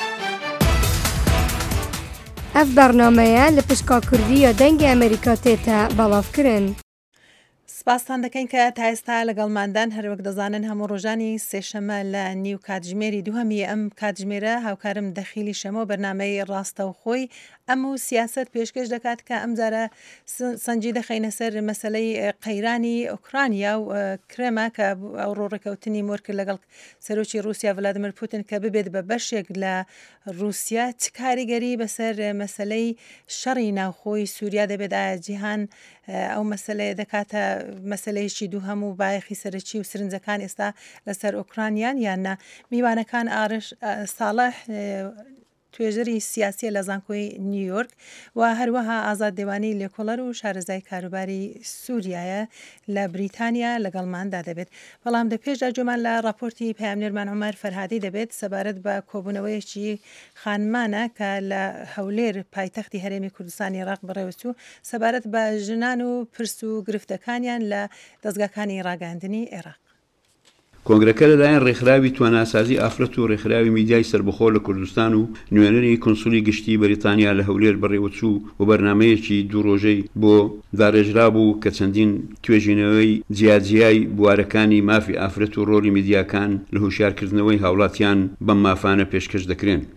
Speaker 10: ئەف بەرنامەیە لە پشکا کوردیە دەنگی ئەمریکا تێتە بەڵاوکردن.
Speaker 3: سپاسان دەکەین کە تا ئێستا لەگەڵماندان هەروەک دەزانن هەموو ڕۆژانی سێشەمە لە نیو کاتژمێری دووهەمی ئەم کاتژمێرە هاوکارم دەخیلی شەمە بەرنامەی ڕاستە و خۆی ئەم و سیاست پێشکەش دەکات کە ئەم جارە سەنجی دەخینە سەر مەسلەی قەیرانی ئوکرانیا و کرێمە کە ئەو ڕۆڕێکەوتنی مۆر کرد لەگەڵ سەرۆکی رووسیا ڤلادیمیر پوتین کە ببێت بە بەشێک لە رووسیا چ کاریگەری بەسەر مەسلەی شەڕی ناوخۆی سووریا دەبێت ئایا جیهان ئەو مەسلەیە دەکاتە مەسلەیەکی دوو هەموو بایەخی سەرەکی و سرنجەکان ئێستا لەسەر ئۆکرانیان یاننا میوانەکان ئارش ساڵح توێژەری سیاسیە لە زانکۆی نیویۆرک و هەروەها ئازاد دێوانی لێکۆڵەر و شارەزای کاروباری سووریایە لە بریتانیا لەگەڵماندا دەبێت بەڵام دە پێشدا جۆمان لە راپۆرتی پەیامنێرمان عومەر فەرهادی دەبێت سەبارەت بە کۆبوونەوەیەکی خانمانە کە لە هەولێر پایتەختی هەرێمی کوردستانی عێراق بەڕێوەچوو سەبارەت بە ژنان و پرس و گرفتەکانیان لە دەستگاکانی ڕاگەاندنی عێراق.
Speaker 11: کۆنگرەکە لەلایەن ڕێکخراوی تواناسازی ئافرەت و ڕێکخراوی میدیای سربەخۆ لە کوردستان و نوێنەری کۆنسولی گشتی بەریتانیا لە هەولێر بەڕێوەچوو و بەرنمەیەکی دوو ڕۆژەی بۆ داڕێژرا بوو کە چەندین توێژینەوەی جیاجیای بوارەکانی مافی ئافرەت و ڕۆلی میدیاکان لە هوشیارکردنەوەی هاوڵاتیان بەم مافانە پێشکەش دەکرێن.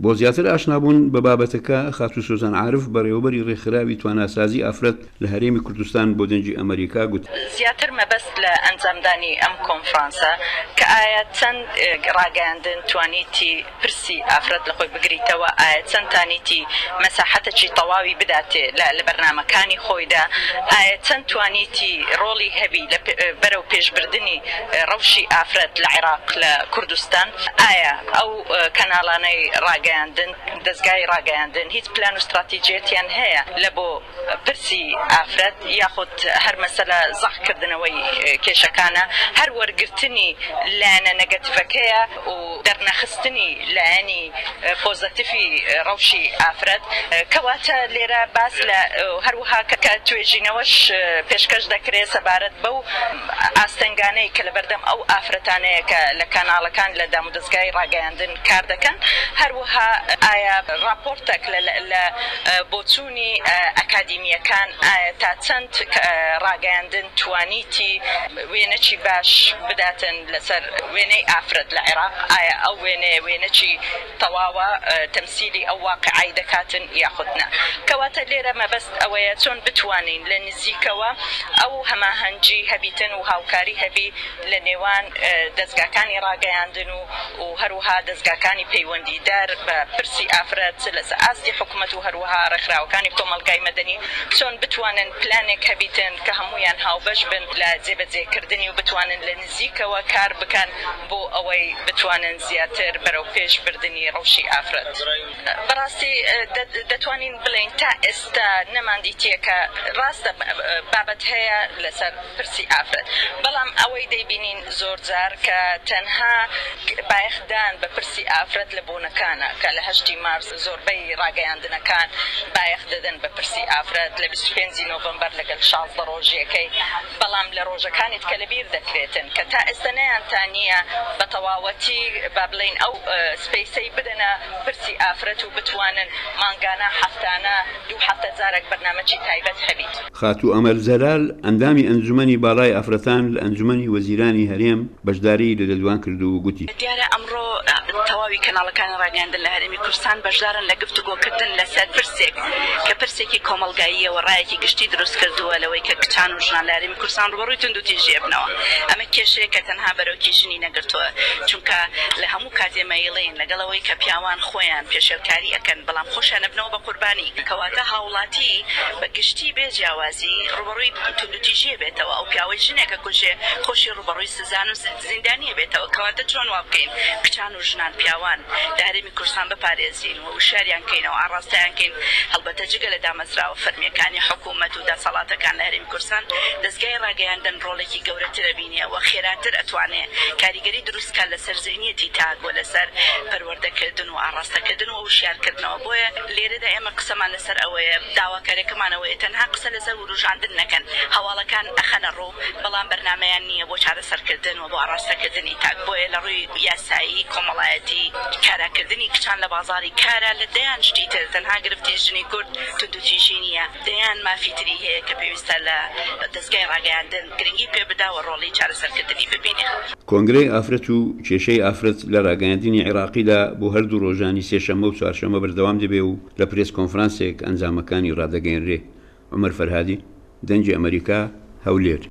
Speaker 11: بۆ زیاتر ئاشنابوون بە بابەتەکە خاتو سۆزان عارف بەڕێوەبەری ڕێکخراوی تواناسازی ئافرەت لە هەرێمی کوردستان بۆ دەنگی ئەمریکا گوت
Speaker 5: زیاتر مەبەست لە ئەنجامدانی ئەم کۆنفرانسە کە ئایا چەند ڕاگەیاندن توانیتی پرسی ئافرەت لە خۆی بگریتەوە، ئایا چەند توانیتی مەساحەتێکی تەواوی بداتێ لە بەرنامەکانی خۆیدا، ئایا چەند توانیتی ڕۆڵی هەبی بەرەو پێشبردننی ڕەوشی ئافرەت لە عێراق لە کوردستان، ئایا ئەو کەناڵانەی ڕاگەیاندن دەستگای ڕاگەیاندن هیچ پلان و استراتیجێتیان هەیە لە بۆ پرسی ئافرەت یاخود هەر مەسەلە زەحکردنەوەی کێشەکانە، هەر وەرگرتنی لایەنە نەگەتیڤەکەیە و دەرنەخستنی لایەنی پۆزەتیفی ڕەوشی ئافرەت. کەواتە لێرە باس لە هەروەها کە توێژینەوەش پێشکەش دەکرێت سەبارەت بەو ئاستەنگانەی کە لە بەردەم ئەو ئافرەتانەیە کە لە کاناڵەکان لە دام و دەستگای ڕاگەیاندن کار دەکەن، هەروەها ئایا راپۆرتێک لە بۆچوونی ئەکادیمیەکان ئایا تا چەند ڕاگەیاندن توانیتی وێنەی باش بداتن لەسەر وێنەی ئافرەت لە عێراق، ئایا ئەو وێنەیە وێنەی تەواوە تەمسیلی ئەو واقعی دەکاتن یاخودنا. کەواتە لێرە مەبەست ئەوەیە چۆن بتوانین لە نزیکەوە ئەو هەماهەنگی هەبیتن و هاوکاری هەبی لە نێوان دەستگاکانی ڕاگەیاندن و و هەروەها دەستگاکانی پەیوەندیدار بە پرسی ئافرەت لەسەر ئاستی حکوومەت و هەروەها ڕێکخراوەکانی کۆمەلگای مەدەنی چۆن بتوانن پلانێک هەبیتن کە هەمویان هاوبەش بن لە جێبەجێکردنی و بتوانن لە نزیکەوە کار بکەن بۆ ئەوەی بتوانن زیاتر بەرەو پێشبردننی ڕەوشی ئافرەت. بەڕاستی دەتوانین بڵین تا ئێستا نەماندیتیەکە ڕاستە بابەت هەیە لەسەر پرسی ئافرەت، بەڵام ئەوەی دەیبینین زۆر جار کە تەنها بایەخدان بە پرسی ئافرەت لە بوونەکانە کە لە هەشتی مارس زۆربەی ڕاگەیاندنەکان بایەخ دەدەن بە پرسی ئافرەت لە بیست و پێنجی نۆڤەمبەر لەگەڵ شازدە ڕۆژیەکەی، بەڵام لە ڕۆژەکانیت کە لەبیر دەکرێتن کە تا ئێستا نەیانتانیە بە تەواوەتی با بڵین ئەو سپەیسەی بدەنە پرسی ئافرەت و بتوانن مانگانە هەفتانە دوو هەفتە جارێک بەرنامەی تایبەت هەبیت.
Speaker 11: خاتو ئەمەر زەلال ئەندامی ئەنجومەنی باڵای ئافرەتان لە ئەنجومەنی وەزیرانی هەرێم بەشداری لە دەدوان کردو و گوتی
Speaker 5: دیارە ئەمڕۆ تەواوی کەناڵەکانی ڕاگەیاندن لە هەرێمی کوردستان بەشدارن لە گفتوگۆکردن لەسەر پرسێک کە پرسێکی کۆمەلگاییەوە ڕایەکی گشتی دروست کردووە لەوەی کە کچان و ژنان لە هەرێمی کوردستان ڕوبەڕووی تند و تیژێ بنەوە. ئەمە کێشەیە کە تەنها بەرەو کێشنی نەگرتووە، چونکە لە هەموو کاتێ مەیڵین لەگەڵەوەی کە پیاوان خۆیان پێشێلکاری ئەکەن بەڵام خۆشیان نەبنەوە بە قوربانی، کەواتە هاوڵاتی بە گشتی بێ جیاوازی ڕوبەڕووی تند و تیژێ بێتەوە، ئەو پیاوەی ژنێکە کوژێ خۆشی ڕوبەڕووی سزان و زیندانیە بێتەوە. کەواتە چۆن وا بکەین کچان و ژنان پیاوان لە هەرێمی کوردستان بپارێزین و وشاریان کەینەوە ئاڕاستەیان کەین، هەڵبەتە جگە لە دامەزراوە فەرمیەکانی حکوومەت و دەسەڵاتەکان لە هەرێمی کوردستان دەستگای ڕاگەیاندن ڕۆڵێکی گەورەترە بینیەوە خێراتر ئەتوانێ کاریگەری دروستکە لەسەر ذهنیەتی تاک و لەسەر پەروەردەکردن و ئاڕاستەکردن و وشارکردنەوە. بۆیە لێرەدا ئێمە قسەمان لەسەر ئەوەیە داواکاریەکەمانەوەیە تەنها قسە لەسەر وروژاندن نەکەن، هەواڵەکان ئەخەنە ڕوو بەڵام بەرنامەیان نییە بۆ چارەسەرکردن و بۆ ئاڕاستەکردنی تاک. بۆیە لە ڕووی یاسایی کۆمەڵایەتی کاراکردنی کچان لە بازاری کارە لە دەیان شتی تر تەنها گرفتی ژنی کورد تند و تیژی نییە، دەیان مافیتری هەیە کە پێویستە لە دەستگای ڕاگەیاندن گرنگی پێ بداوە ڕۆڵی چارەسەرکردنی ببینێ.
Speaker 11: کۆنگرەی ئافرەت و کێشەی ئافرەت لە ڕاگەیاندنی عێراقیدا بۆ هەردوو ڕۆژانی سێشەممە و چوارشەممە بەردەوام دەبێ و لە پرێس کۆنفرانسێک ئەنجامەکانی ڕادەگەیەنرێ. عومەر فەرهادی، دەنگی ئەمریکا، هەولێر.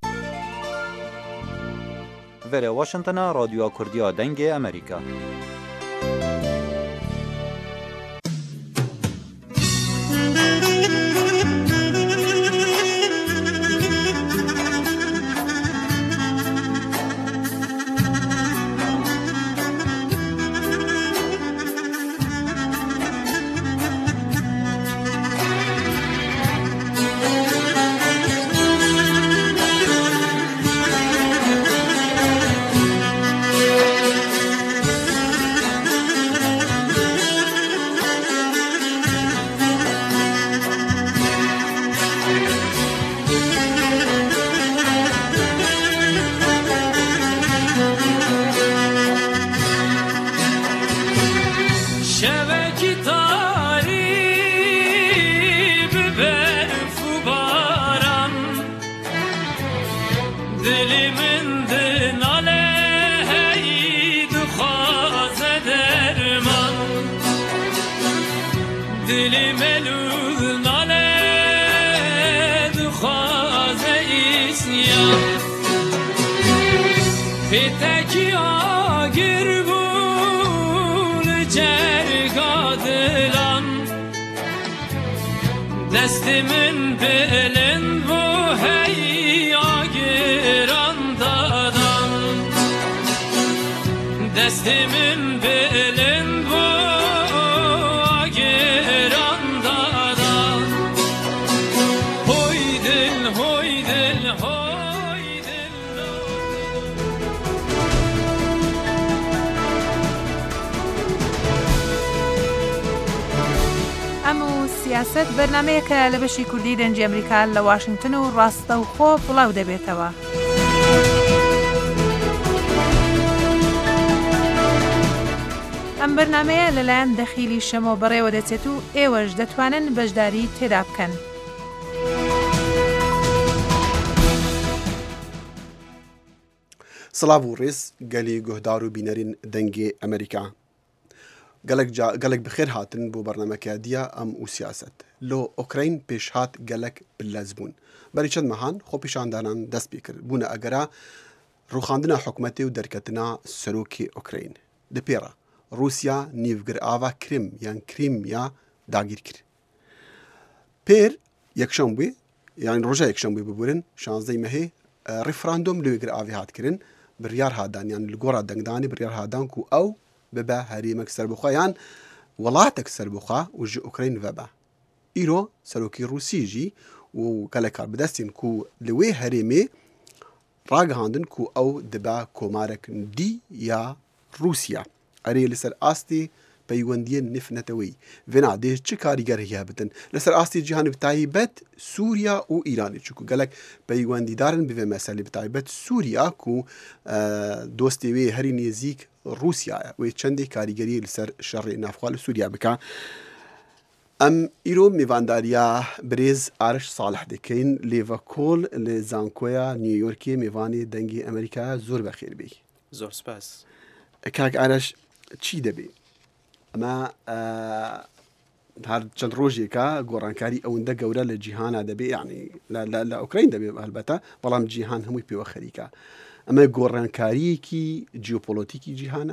Speaker 7: Vere Washington'a Radyo Kurdiya Dengê Amerika.
Speaker 12: دلی ملول نالد خوازه ایسیان پیتکی آگر بول جرگا دلان دست من بلن بو هی آگران دادم دست من بلن بو آگران دادم هوی دل هوی دل هوی دل
Speaker 3: ئەمە سیاست بەرنمەیەکە لە بەشی کوردی دەنجی ئەمریکا لە واشنگتن و ڕاستە و خۆ بڵاو دەبێتەوە. ئەم بەرنمەیە لەلایەن دەخیلی شەمۆ بەڕێوە دەچێت و ئێوەش دەتوانن بەشداری تێدا بکەن.
Speaker 13: سڵاو و ڕێز گەلی گۆهدار و بینەرین دەنگی ئەمریکا گەلک بخێر هاتن بۆ بەرنمەکە دیە ئەم و سیاست لۆ ئۆکراین پێشهات گەلک بلەز بوون بەری چەند مەهان خۆ پیشاندانان دەست پێ کرد بوونە ئەگەرا ڕووخاندنە حکومەتی و دەرکەتنا سەرۆکی ئۆکراین دپێرە رووسیا نیڤگر ئاوا کرم یان کریم یا داگیر کرد پێر یەکشەم بووی یان ڕۆژە یەکشەم بووی ببورن شانزەی مەهێ ریفراندۆم لێگر ئاوی هاتکردن بڕیار هادانیان لە گۆڕا دەنگدانی بڕیار هادان و ئەو ببە هەرێمەک سەربخۆیان وڵاتێک سەربخوا و ژ ئۆکراین بەبە ئیرۆ سەرۆکی رووسیژی و گەلێک کار بدەستین و لەوێ هەرێمێ ڕاگەهاندن و ئەو دەبە کۆمارێک دی یا رووسیا ئەرێ لەسەر ئاستی پەیوەندیە نفنەتەوەی vena dê çi karîgerî bitin li ser astî cîhanê bi taybet Sûriya û Îranê çûku gelek peywendîdarin bi vê meselê bi taybet Sûriya ku dostê wê herî nêzik Rûsya ye wê çendê karîgeriyê li ser şerê navxwe li Sûriya bike em îro mêvandariya birêz Ariş Salih dikên lêvekol li zankoya New Yorkê mêvanê dengê Amerîkaya zor bexêr bê
Speaker 14: zor spas
Speaker 13: kak Ariş çî debê ئەمە هەر چەند ڕۆژێکە گۆڕانکاری ئەوەندە گەورە لە جیهانە دەبێ یعنی لە ئۆکراین دەبێ هەلبەتە بەڵام جیهان هەمووی پێوە خەریکە ئەمە گۆڕانکاریەکی جیۆپۆلۆتیکی جیهانە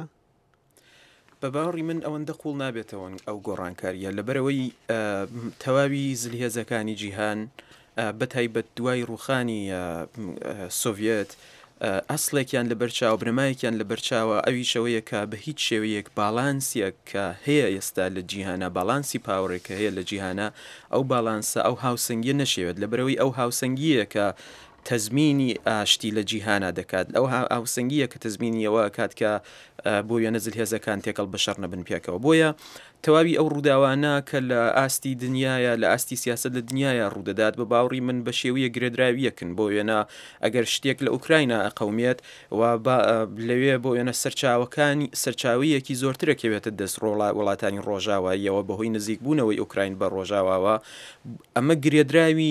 Speaker 14: بە باوەڕی من ئەوەندە قوڵ نابێتەوە ئەو گۆڕانکاریە لەبەرەوەی تەواوی زلهێزەکانی جیهان بەتایبەت دوای ڕووخانی سۆڤیەت ئەسڵێکیان لە بەرچاو بنەمایەکیان لە بەرچاوە ئەوی شەوەیە کە بە هیچ شێوەیەک باڵانسیەک کە هەیە ئێستا لە جیهانە باڵانسی پاوەڕێکە هەیە لە جیهانە ئەو باڵانسە ئەو هاوسەنگیە نەشێوێت لەبەرەوەی ئەو هاوسەنگیە کە تەزمینی ئاشتی لە جیهانە دەکات ئەو هاوسەنگیە کە تەزمینیەوە کات کە بۆ وێنە زلهێزەکان تێکەڵ بەشەڕ نەبن پێکەوە بۆیە تەواوی ئەو ڕووداوانە کە لە ئاستی دنیاە لە ئاستی سیاست لە دنیاە ڕوودەدات بە باوەڕی من بە شێوەیە گرێدراویەکن بۆ وێنە ئەگەر شتێک لە ئوکراینە قەومیێت و لەوێ بۆ وێنە سەرچاوەکانی سەرچاویەکی زۆرترەکەوێتە دەست ڕۆڵا وڵاتانی ڕۆژاواییەوە بەهۆی نزیک بوونەوەی ئوکراین بە ڕۆژاواوە ئەمە گرێدراوی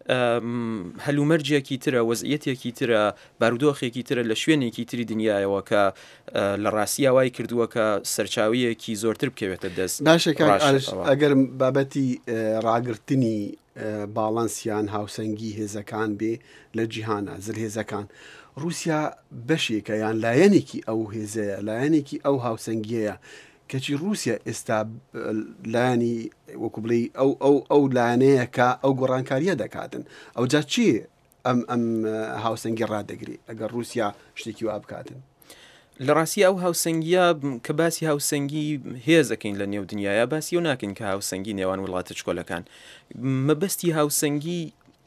Speaker 14: هەلومەرجێکی ترە وەزعیەتێکی ترە بارودۆخێکی ترە لە شوێنێکی تری دنیایەوە کە لە ڕاستی وای کردووە کە سەرچاویەکی زۆرتر بکەوێتە دەست
Speaker 13: باشێکە ئەگەر بابەتی ڕاگررتنی باڵانسیان هاوسەنگی هێزەکان بێ لە جیهانە زلهێزەکان رووسیا بەشێکە یان لایەنێکی ئەو هێزەیە لایەنێکی ئەو هاوسەنگیەیە کەچی رووسیا ئێستا لایانی وەکو بڵێ ئەو ئەو ئەو لایەنەیە کە ئەو گۆڕانکاریە دەکاتن ئەو جا چی ئەم ئەم هاوسەنگی ڕدەگری ئەگەر رووسیا شتێکی وا بکاتن
Speaker 14: لە ڕاستی ئەو هاوسەنگیە کە باسی هاوسەنگی هێزەکەین لە نێو دنیاە باسی و ناکەین کە هاوسەنگی نێوان وڵاتە چکۆلەکان مەبەستی هاوسەنگی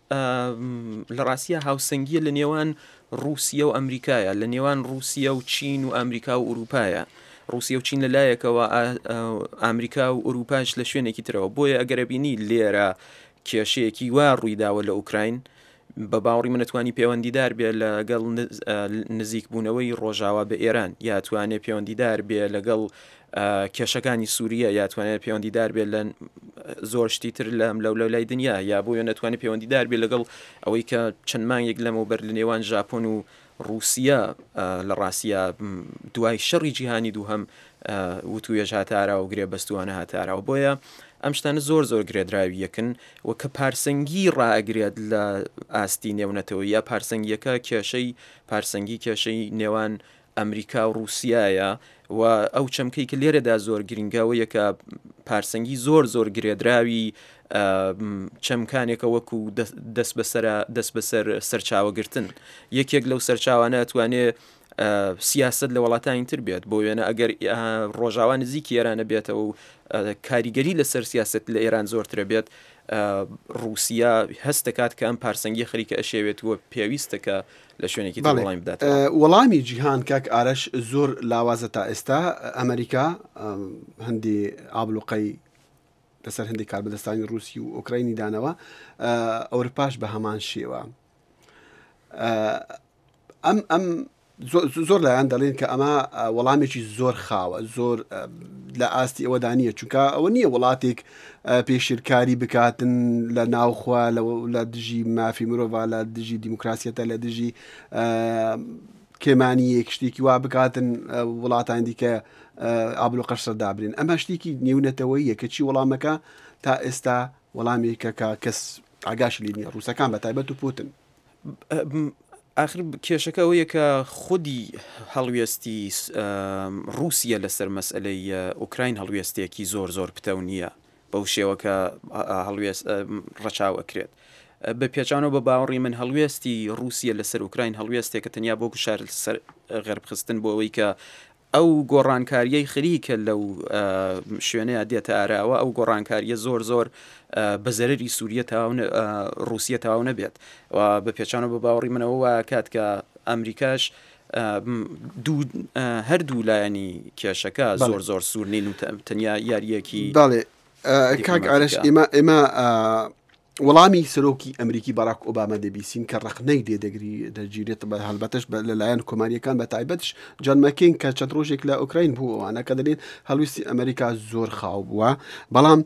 Speaker 14: لە ڕاستیە هاوسەنگیە لە نێوان رووسیا و ئەمریکایە لە نێوان رووسیا و چین و ئەمریکا و ئوروپایە رووسیا و چین لەلایەکەوە ئەمریکا و ئوروپاش لە شوێنێکی ترەوە بۆیە ئەگەرە بینی لێرە کێشەیەکی وا ڕوویداوە لە ئوکراین بە باوەڕی منەتوانی پەیوەندیدار بێ لەگەڵ نزیک بوونەوەی ڕۆژاوا بە ئێران یاتوانێت پەیوەندیدار بێ لەگەڵ کێشەکانی سووریە یاتوانێت پەیوەندیدار بێت لە زۆر شتی تر لەم لەو لەو لای دنیا یا بۆیە نەتوانێت پەیوەندیدار بێ لەگەڵ ئەوەی کە چەند مانگێک لەمەوبەر لە نێوان ژاپۆن و رووسیا لە ڕاستە دوای شەڕی جیهانی دووهەم وتوێژ هاتارا و گرێ بەستوانە هاتاراوە بۆیە ئەم شتانە زۆر زۆر گرێدراوی یەکن و کە پارسەنگی ڕائەگرێت لە ئاستی نێونەتەوە یا پارسەنگیەکە کێشەی پارسەنگی کێشەی نێوان ئەمریکا و رووسایە و ئەو چەمکەی کە لێرەدا زۆر گرنگەوە یەکە پارسەنگی زۆر زۆر گرێدراوی چەمکانێکە وەکو دەست بەسەر دەست بەسەر سەرچاوەگرتن یەکێک لەو سەرچاوانە ئەتوانێت سیاست لە وڵاتانی تر بێت بۆ وێنە ئەگەر ڕۆژاوان نزیکی ئێرانە بێتەوە و کاریگەری لەسەر سیاست لە ئێران زۆرترە بێت رووسیا هەست دەکات کە ئەم پارسەنگی خەریکە ئەشێوێت وە پێویستەکە لە شوێنێکی وڵامی بدات
Speaker 13: وەڵامی جیهان کاک ئارەش زۆر لاوازە تا ئێستا ئەمریکا هەندی ئابلوقەی لەسەر هەندی کاربەدەستانی رووسی و ئۆکراینی دانەوە ئەوروپاش بە هەمان شێوە ئەم ئەم زۆر لایەن دەڵێن کە ئەمە وەڵامێکی زۆر خاوە زۆر لە ئاستی ئەوەدا نییە چونکە ئەوە نییە وڵاتێک پێشیرکاری بکاتن لە ناوخوا لە دژی مافی مرۆڤ لە دژی دیموکراسیەتە لە دژی کێمانیەک شتێکی وا بکاتن وڵاتان دیکە ئابل و قەش سەردابرێن ئەمە شتێکی نێونەتەوەییە کە چی وەڵامەکە تا ئێستا وەڵامێکە کە کەس ئاگاش لێ نییە ڕووسەکان بە تایبەت و پوتن
Speaker 14: آخر کێشەکە ئەوەیە کە خودی هەڵوێستی رووسیا لەسەر مەسئلەی ئوکراین هەڵوێستێکی زۆر زۆر پتەو نییە بەو شێوەکە هەڵوێست ڕەچاو ئەکرێت بە پێچانەوە بە باوەڕی من هەڵوێستی رووسیا لەسەر ئوکراین هەڵوێستێکە تەنیا بۆ گوشار لەسەر غەربخستن بۆ ئەوەی کە ئەو گۆڕانکاریەی خریکە لەو شوێنەیە دێتە ئاراوە ئەو گۆڕانکاریە زۆر زۆر بە زەرری سووریە رووسیا تاوا نەبێت و بە پێچانەوە بە باوەڕی منەوە کات کە ئەمریکاش هەردوو لایەنی کێشەکە زۆر زۆر سوورنین و تەنیا یاریەکی
Speaker 13: بەڵێ کاک ئارەش ئێمە ئێمە وەڵامی سەرۆکی ئەمریکی باراک ئۆبامە دەبیسین کە ڕقنەی دێدەگری دەگیرێت بە هەڵبەتش لەلایەن کۆماریەکان بە تایبەتش جان مەکین کە چەند ڕۆژێک لە ئوکراین بوو ئەوانە کە دەڵێن هەڵویستی ئەمریکا زۆر خاو بووە بەڵام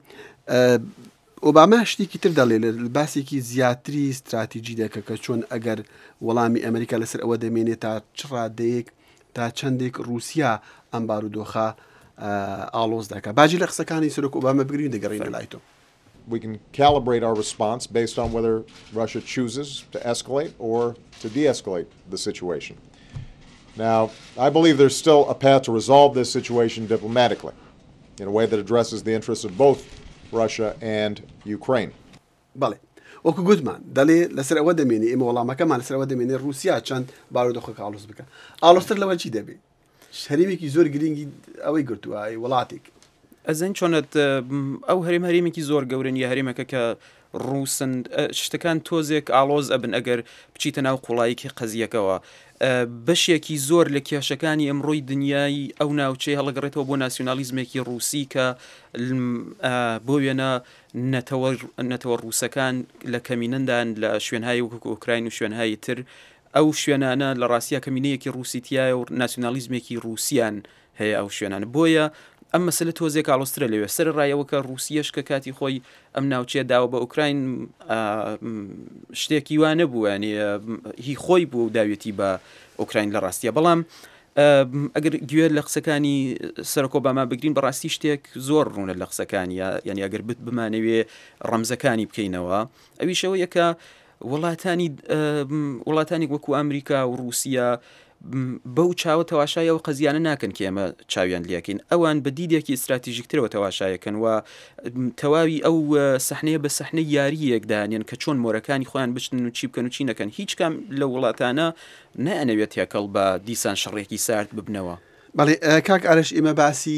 Speaker 13: ئۆباما شتێکی تر دەڵێ لە باسێکی زیاتری استراتیجی دەکە کە چۆن ئەگەر وەڵامی ئەمریکا لەسەر ئەوە دەمێنێت تا چ ڕادەیەک تا چەندێک رووسیا ئەم بارودۆخە ئالۆز دەکە باجی لە قسەکانی سەرۆک ئۆباما بگرین دەگەڕین لای تۆ.
Speaker 15: We can calibrate our response based on whether Russia chooses to escalate or to de-escalate the situation. Now, I believe there's still a path to resolve this situation diplomatically in a way that addresses the interests of both Russia and Ukraine.
Speaker 13: بله. وەکو گوتمان دەڵێ لەسەر ئەوە دەمێنێ ئێمە وەڵامەکەمان لەسەر ئەوە دەمێنێ رووسیا چەند بارودۆخەکە ئاڵۆز بکە. ئاڵۆزتر لەوە چی دەبێ؟ هەرێمێکی زۆر گرنگی ئەوەی گرتووە وڵاتێک.
Speaker 14: ئەزەن چۆنت ئەو هەرێم هەرێمێکی زۆر گەورن یا هەرێمەکە کە ڕووسن شتەکان تۆزێک ئالۆز ئەبن ئەگەر بچیتە ناو قوڵایەکی قەزیەکەەوە بەشێکی زۆر لە کێشەکانی ئەمڕۆی دنیای ئەو ناوچەی هەڵەگەڕێتەوە بۆ ناسیۆنالیزمێکی ڕووسی کە بۆ وێنە نەتەوە ڕووسەکان لە کەمینەندان لە شوێنهای وەکو ئوکراین و شوێنهایی تر ئەو شوێنانە لە ڕاستیا کەمینەیەکی ڕووسیتیایە و ناسیۆنالیزمێکی ڕووسیان هەیە ئەو شوێنانە بۆیە ئەم مەسلە تۆزێک ئاڵۆسترە لەوێ سەر ڕایەوە کە رووسیەش کە کاتی خۆی ئەم ناوچەیە داوە بە ئوکراین شتێکی وانە بووانی هی خۆی بوو داوێتی بە ئوکراین لە ڕاستیە بەڵام ئەگەر گوێ لە قسەکانی سەرۆک ئۆباما بگرین بەڕاستی شتێک زۆر ڕوونە لە قسەکانی یعنی ئەگەر بت بمانەوێ ڕەمزەکانی بکەینەوە ئەویشەوە یەکە وڵاتانی وڵاتانی وەکو ئەمریکا و رووسیا بەو چاوە تەواشایەوە قەزیانە ناکەن کە ئێمە چاویان لێکین ئەوان بە دیدێکی استراتیژیکترەوە تەواشایەکەن و تەواوی ئەو سەحنەیە بە سەحنەی یاریەکدانێن کە چۆن مۆرەکانی خۆیان بچن و چی بکەن و چی نەکەن هیچ کام لە وڵاتانە نەئەنەوێت تێکەڵ بە دیسان شەڕێکی سارد ببنەوە.
Speaker 13: بەڵێ کاک ئارەش ئێمە باسی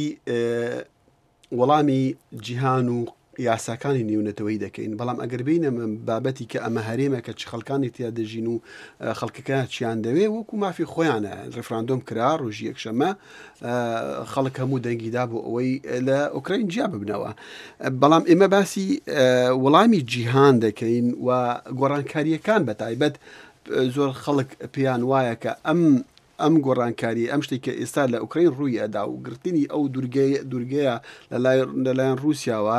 Speaker 13: وەڵامی جیهان و یاساکانی نێونەتەوەی دەکەین بەڵام ئەگەر بینە بابەتی کە ئەمە هەرێمە کە چ خەڵکانی تیا دەژین و خەڵکەکە چیان دەوێ وەکو مافی خۆیانە ڕفراندۆم کرا ڕۆژی یەکشەمە خەڵک هەموو دەنگیدا بۆ ئەوەی لە ئوکراین جیا ببنەوە بەڵام ئێمە باسی وەڵامی جیهان دەکەین و گۆڕانکاریەکان بە تایبەت زۆر خەڵک پێیان وایە کە ئەم ئەم گۆڕانکاری ئەم شتێک کە ئێستا لە ئوکراین ڕووی ئەدا و گرتنی ئەو دوورگەیە لەلایەن رووسیاوە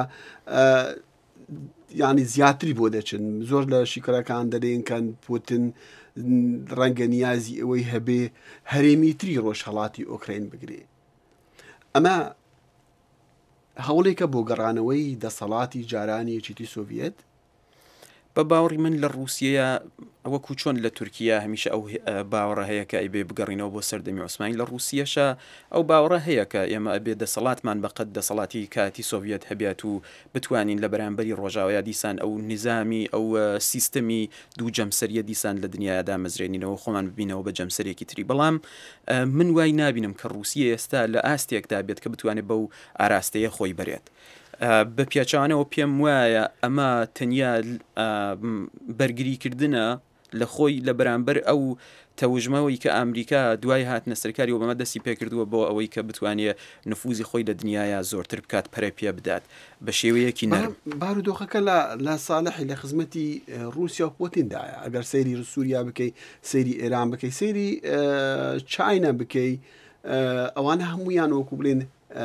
Speaker 13: ینی زیاتری بۆ دەچن زۆر لە شیکەرەکان دەرێنکەن پوتن ڕەنگە نیازی ئەوەی هەبێ هەرێمیتری ڕۆژهەڵاتی ئۆکراین بگرێ. ئەمە هەوڵێکە بۆ گەڕانەوەی دەسەڵاتی جارانی چیتی سۆڤێت.
Speaker 14: بە باوەڕی من لە رووسیا ئەوەکو چۆن لە تورکیا هەمیشە ئەو باوەڕە هەیە کە ئەیبێ بگەڕینەوە بۆ سەردەمی عوسمانی لە رووسیەشە ئەو باوەڕە هەیە کە ئێمە ئەبێ دەسەڵاتمان بەقەت دەسەڵاتی کاتی سۆڤێت هەبێت و بتوانین لە بەرامبەری ڕۆژاوەیە دیسان ئەو نظامی ئەو سیستەمی دوو جەمسەریە دیسان لە دنیادا مەزرێنینەوە خۆمان ببینەوە بە جەمسەرێکی تری. بەڵام من وای نابینم کە رووسیە ئێستا لە ئاستێکدا بێت کە بتوانێت بەو ئاراستەیە خۆی بەرێت. بە پیاچانەوە پێم وایە ئەمە تەنیا بەرگریکردنە لە خۆی لە بەرامبەر ئەو تەوژمەوەی کە ئەمریکا دوای هاتنە سەرکاری و بەمە دەستی پێکردووە بۆ ئەوەی کە بتوانێت نفوزی خۆی لە دنیاە زۆرتر بکات پەرە پێ بدات بە شێوەیەکی نەرم.
Speaker 13: بارودۆخەکە لە ساڵحی لە خزمەتی رووسیا و پۆتیندایە ئەگەر سەیری سووریا بکەی سەیری ئێران بکەی سەیری چاینا بکەی ئەوانە هەمویان وەکو بڵێن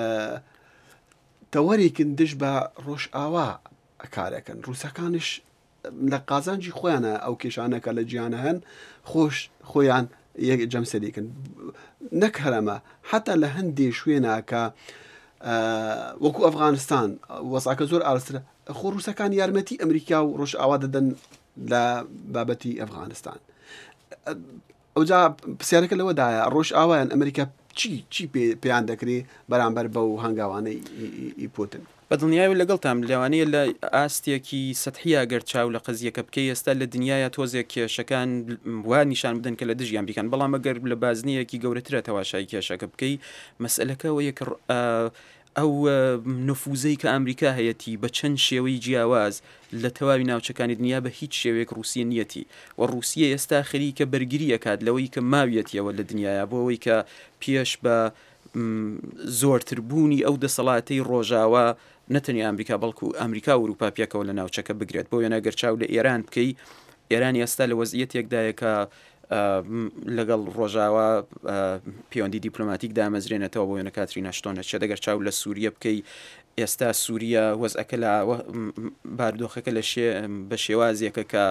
Speaker 13: تەوەرێکن دش بە ڕۆژ ئاوا کارەکەن. رووسەکانش لە قازانجی خۆیانە ئەو کێشانەکە لە جیانە هەن خۆش خۆیان جەمسەریکن نەک هەرەمە حتا لە هەندێ شوێناکە وەکو ئەفغانستان وەساکە زۆر ئاسترە خۆ رووسەکان یارمەتی ئەمریکا و ڕۆژ ئاوا دەدەن لە بابەتی ئەفغانستان. ئەوجا پرسیارەکە لەوەدایە ڕۆژ ئاوایان ئەمریکا چی چی پێیان دەکرێ بەرامبەر بەو هەنگاوانەی پۆتن.
Speaker 14: بە دڵنیای و لەگەڵتام لەوانەیە لە ئاستێکی سەتحیا گەر چاو لە قەزیەکە بکەی ئێستا لە دنیاە تۆزێک کێشەکان وا نیشان بدەن کە لە دژی ئەمریکان بەڵام ئەگەر لە بازنیەکی گەورەترە تەواشای کێشەکە بکەی مەسئلەکەەوە یەک ئەو نفوزەی کە ئەمریکا هەیەی بە چەند شێوەی جیاواز لە تەواوی ناوچەکانی دنیا بە هیچ شێوەیەک رووسیە نیەتی و رووسیە ئێستا خەریکە بەرگریە کات لەوەی کە ماویەتیەوە لە دنیاە بۆ ئەوەی کە پێش بە زۆرتربوونی ئەو دەسەڵاتی ڕۆژاوە نەتەنیا ئەمریکا بەڵکو ئەمریکا و وروپا پێکەوە لە ناوچەکە بگرێت. بۆ وێنە گەرچاو لە ئێران بکەی ئێران ئێستا لە وەزعیەتێکدایە کە لەگەڵ ڕۆژاوە پەیوەندی دیپلۆماتیک دامەزرێنێتەوە بۆ وێنە کاتری ناشتۆنە چێ دەگەر چاو لە سووریە بکەی ئێستا سووریا وەزعەکە لە بارودۆخەکە لە بە شێوازێکە کە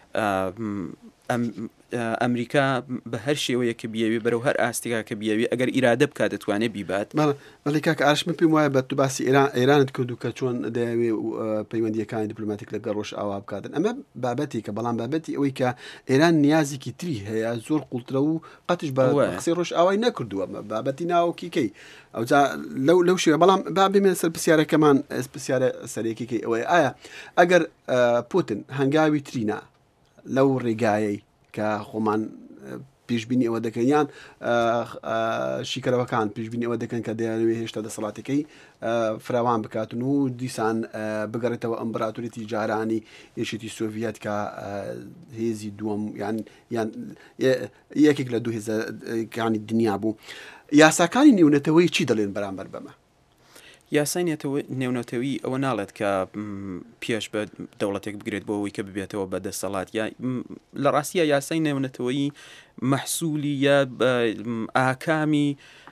Speaker 14: ئەمریکا بە هەر شێوەیەکە بیاوی بەرەو هەر ئاستێکا کە بیاوی ئەگەر ئیرادە بکات دەتوانێت بیبات.
Speaker 13: بەڵێ کاکە ئاشمە پێم وایە بە تو باسی ئێرانت کردو کە چۆن دەیەوێ پەیوەندیەکانی دیپلۆماتیک لەگەڵ ڕۆژ ئاوا بکاتن. ئەمە بابەتێکە بەڵام بابەتی ئەوەی کە ئێران نیازێکی تری هەیە زۆر قوڵترە و قەتش بە قسەی ڕۆژ ئاوای نەکردووە بابەتی ناوکیکەی ئەوجا لەو لەو شێوە بەڵام با بمێنە سەر پرسیارەکەمان پرسیارە سەرێکیکەی ئەوەیە ئایا ئەگەر پوتن هەنگاوی ترینا لەو ڕێگایەی کە خۆمان پێشبینی ئەوە دەکەنیان شیکەرەوەکان پێشبینی ئەوە دەکەن کە دەیانوێ هێشتا دەسەڵاتەکەی فراوان بکاتن و دیسان بگەڕێتەوە ئەمبراتوریەتی جارانی یەشێتی سۆڤێت کە هێزی دووەم یان یەکێک لە دوو هێزەکانی دنیا بوو. یاساکانی نێونەتەوەی چی دەڵێن بەرامبەر بەمە؟
Speaker 14: یاسای نێونەتەوەی ئەوە ناڵێت کە پێش بە دەوڵەتێک بگرێت بۆ ئەوەی کە ببێتەوە بە دەسەڵات لە ڕاستیە یاسای نێونەتەوەی مەحسوولی یا ئاکامی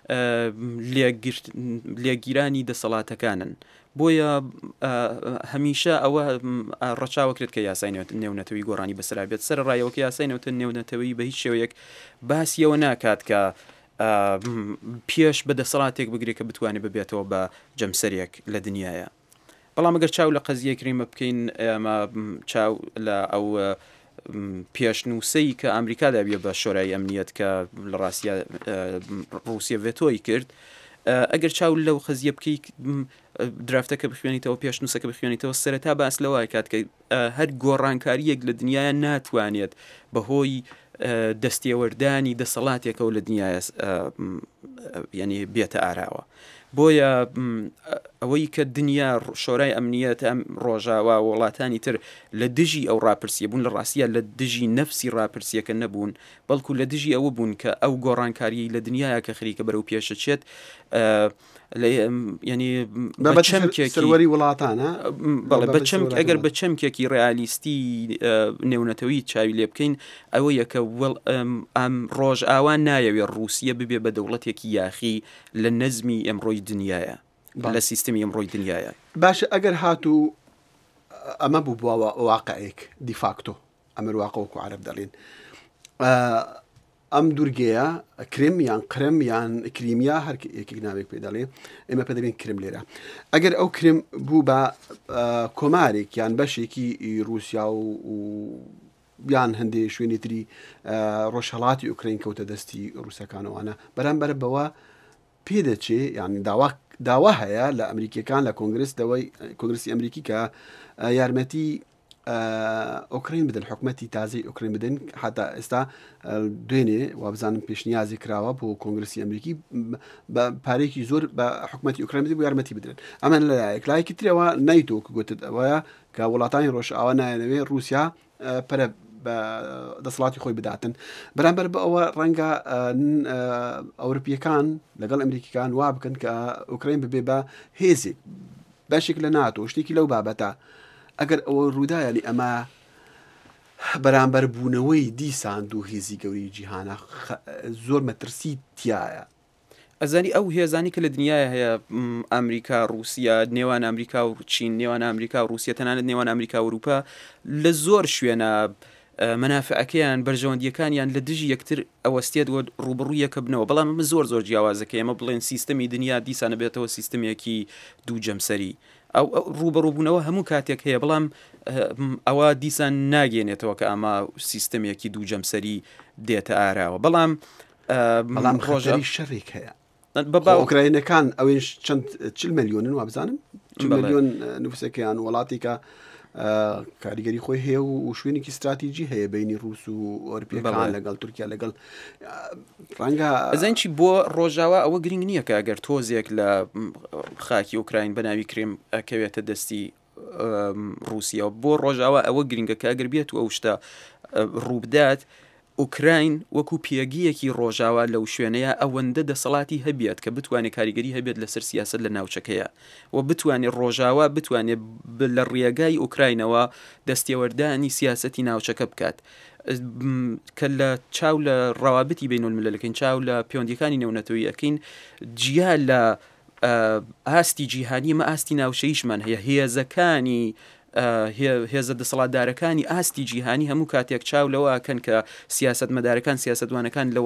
Speaker 14: لێگیرانی دەسەڵاتەکانن. بۆیە هەمیشە ئەوە ڕەچاوەکرێت کە یاسای نێونەتەوەی گۆڕانی بەسرا بێت. سەر ڕایەوەکە یاسای نێونەتەوەی بە هیچ شێوەیەک باسیەوە ناکات کە پێش بە دەسەڵاتێک بگرێت کە بتوانێت ببێتەوە بە جەمسەرێک لە دنیاە. بەڵام ئەگەر چاو لە قەزیە کریمە بکەین ئێمە چاو لە ئەو پێشنووسەی کە ئەمریکادا بێ بە شۆرای ئەمنیەت کە لە ڕاستیە رووسیا ڤێتۆی کرد ئەگەر چاو لەو قەزیە بکەیت درافتەکە بخوێنیتەوە پێشنووسەکە بخوێنیتەوە سەرەتا باس لەوای کات کە هەر گۆڕانکاریەک لە دنیاە ناتوانێت بەهۆی دەستێوەردانی دەسەڵاتێکە و لە دنیاە ینی بێتە ئاراوە. بۆیە ئەوەی کە دنیا شۆرای ئەمنیەت ئەم ڕۆژاوا وڵاتانی تر لە دژی ئەو ڕاپرسیە بوون لە ڕاستیە لە دژی نەفسی ڕاپرسیەکە نەبوون بەڵکو لە دژی ئەوە بوون کە ئەو گۆڕانکاری لە دنیاە کە خەریکە بەرەو پێشەچێت ینی
Speaker 13: سەروەری وڵاتانە
Speaker 14: بەڵێ بەچەم ئەگەر بە چەمکێکی ڕیالیستی نێونەتەوەی چاوی لێ بکەین ئەوە یەکە ئەم ڕۆژ ئاوان نایەوێ ڕووسیە ببێ بە دەوڵەتێکی یاخی لە نەزمی ئەمڕۆی دنیاە لە سیستمی ئەمڕۆی دنیاە.
Speaker 13: باشە ئەگەر هاتوو ئەمە بوو بووە واقعەیەک دیفاکتۆ ئەمە واقعوەکو عەرەب دەڵێن ئەم دوورگەیە کرم یان قرم یان کریمیا هەر یەکێک ناوێک پێ دەڵێ ئێمە پێ دەڵێن کرم لێرە ئەگەر ئەو کرم بوو بە کۆمارێک یان بەشێکی رووسیا و یان هەندێک شوێنی تری ڕۆژهەڵاتی ئوکراین کەوتە دەستی ڕووسەکانەوانە بەرامبەر بەوە پێدەچێ یانی داوا هەیە لە ئەمریکیەکان لە کۆنگرس دەوەی کۆنگرسی ئەمریکی کە یارمەتی ئۆکراین بدەن حکومەتی تازەی ئۆکراین بدەن حتا ئێستا دوێنێ وابزانم پێشنیازی کراوە بۆ کۆنگرسی ئەمریکی بە پارێکی زۆر بە حکومەتی ئوکراین بدەن بۆ یارمەتی بدرن ئەمە لەلایەک لایەکی ترەوە نایتۆ کە گوتت ئەوەیە کە وڵاتانی ڕۆژئاوا نایەنەوێ رووسیا پەرە بە دەسەڵاتی خۆی بداتن بەرامبەر بە ئەوە ڕەنگە ئەوروپیەکان لەگەڵ ئەمریکیەکان وا بکەن کە ئوکراین ببێ بە هێزێک باشێک لە ناتۆ شتێکی لەو بابەتە ئەگەر ئەوە ڕوودایەنی ئەمە بەرامبەر بوونەوەی دیسان دوو هێزی گەوری جیهانە زۆر مەترسی تایە.
Speaker 14: ئەزانی ئەو هێزانی کە لە دنیاە هەیە ئەمریکا رووسیا نێوان ئەمریکا و چین نێوان ئەمریکا و رووسیا تەنانەت نێوان ئەمریکا و وروپا لە زۆر شوێنە مەنافعەکەیان بەرژەوەندیەکانیان لە دژی یەکتر ئەوەستێت ڕوبڕوویەکە بنەوە بەڵام ئەمە زۆر زۆر جیاوازەکە ئێمە بڵێن سیستەمی دنیا دیسانە بێتەوە سیستەمێکی دوو جەمسەری ئەو ڕوبەڕووبوونەوە هەموو کاتێک هەیە بەڵام ئەوە دیسان ناگەێنێتەوە کە ئەمە سیستەمێکی دوو جەمسەری دێتە ئاراوە بەڵام
Speaker 13: بەڵام ڕۆژەی شەڕێک هەیە ئۆکراینەکان ئەوێن چەند چل ملیۆنن وا بزانم ملیۆن نووسەکەیان وڵاتی کە کاریگەری خۆی هەیە و شوێنێکی استراتیژی هەیە بینی ڕووس و ئۆروپیەکان لەگەڵ تورکیا لەگەڵ ڕەنگە
Speaker 14: ئەزانچی بۆ ڕۆژاوا ئەوە گرنگ نییە کە ئەگەر تۆزێک لە خاکی ئوکراین بە ناوی کرێم ئەکەوێتە دەستی رووسیا و بۆ ڕۆژاوا ئەوە گرنگە کە ئەگەر بێت و ئەو شتە ڕووبدات ئوکراین وەکو پێگیەکی ڕۆژاوا لەو شوێنەیە ئەوەندە دەسەڵاتی هەبێت کە بتوانێت کاریگەری هەبێت لەسەر سیاست لە ناوچەکەیە و بتوانێت ڕۆژاوا بتوانێت لە ڕێگای ئوکراینەوە دەستێوەردانی سیاسەتی ناوچەکە بکات کە لە چاو لە ڕەوابەتی بینولملەلەکەین چاو لە پەیوەندیەکانی نێونەتەوەی ئەکەین جیا لە ئاستی جیهانی مە ئاستی ناوچەیشمان هەیە هێزەکانی هێزە دەسەڵاتدارەکانی ئاستی جیهانی هەموو کاتێک چاو لەوەکەن کە سیاست مەدارەکان سیاستوانەکان لە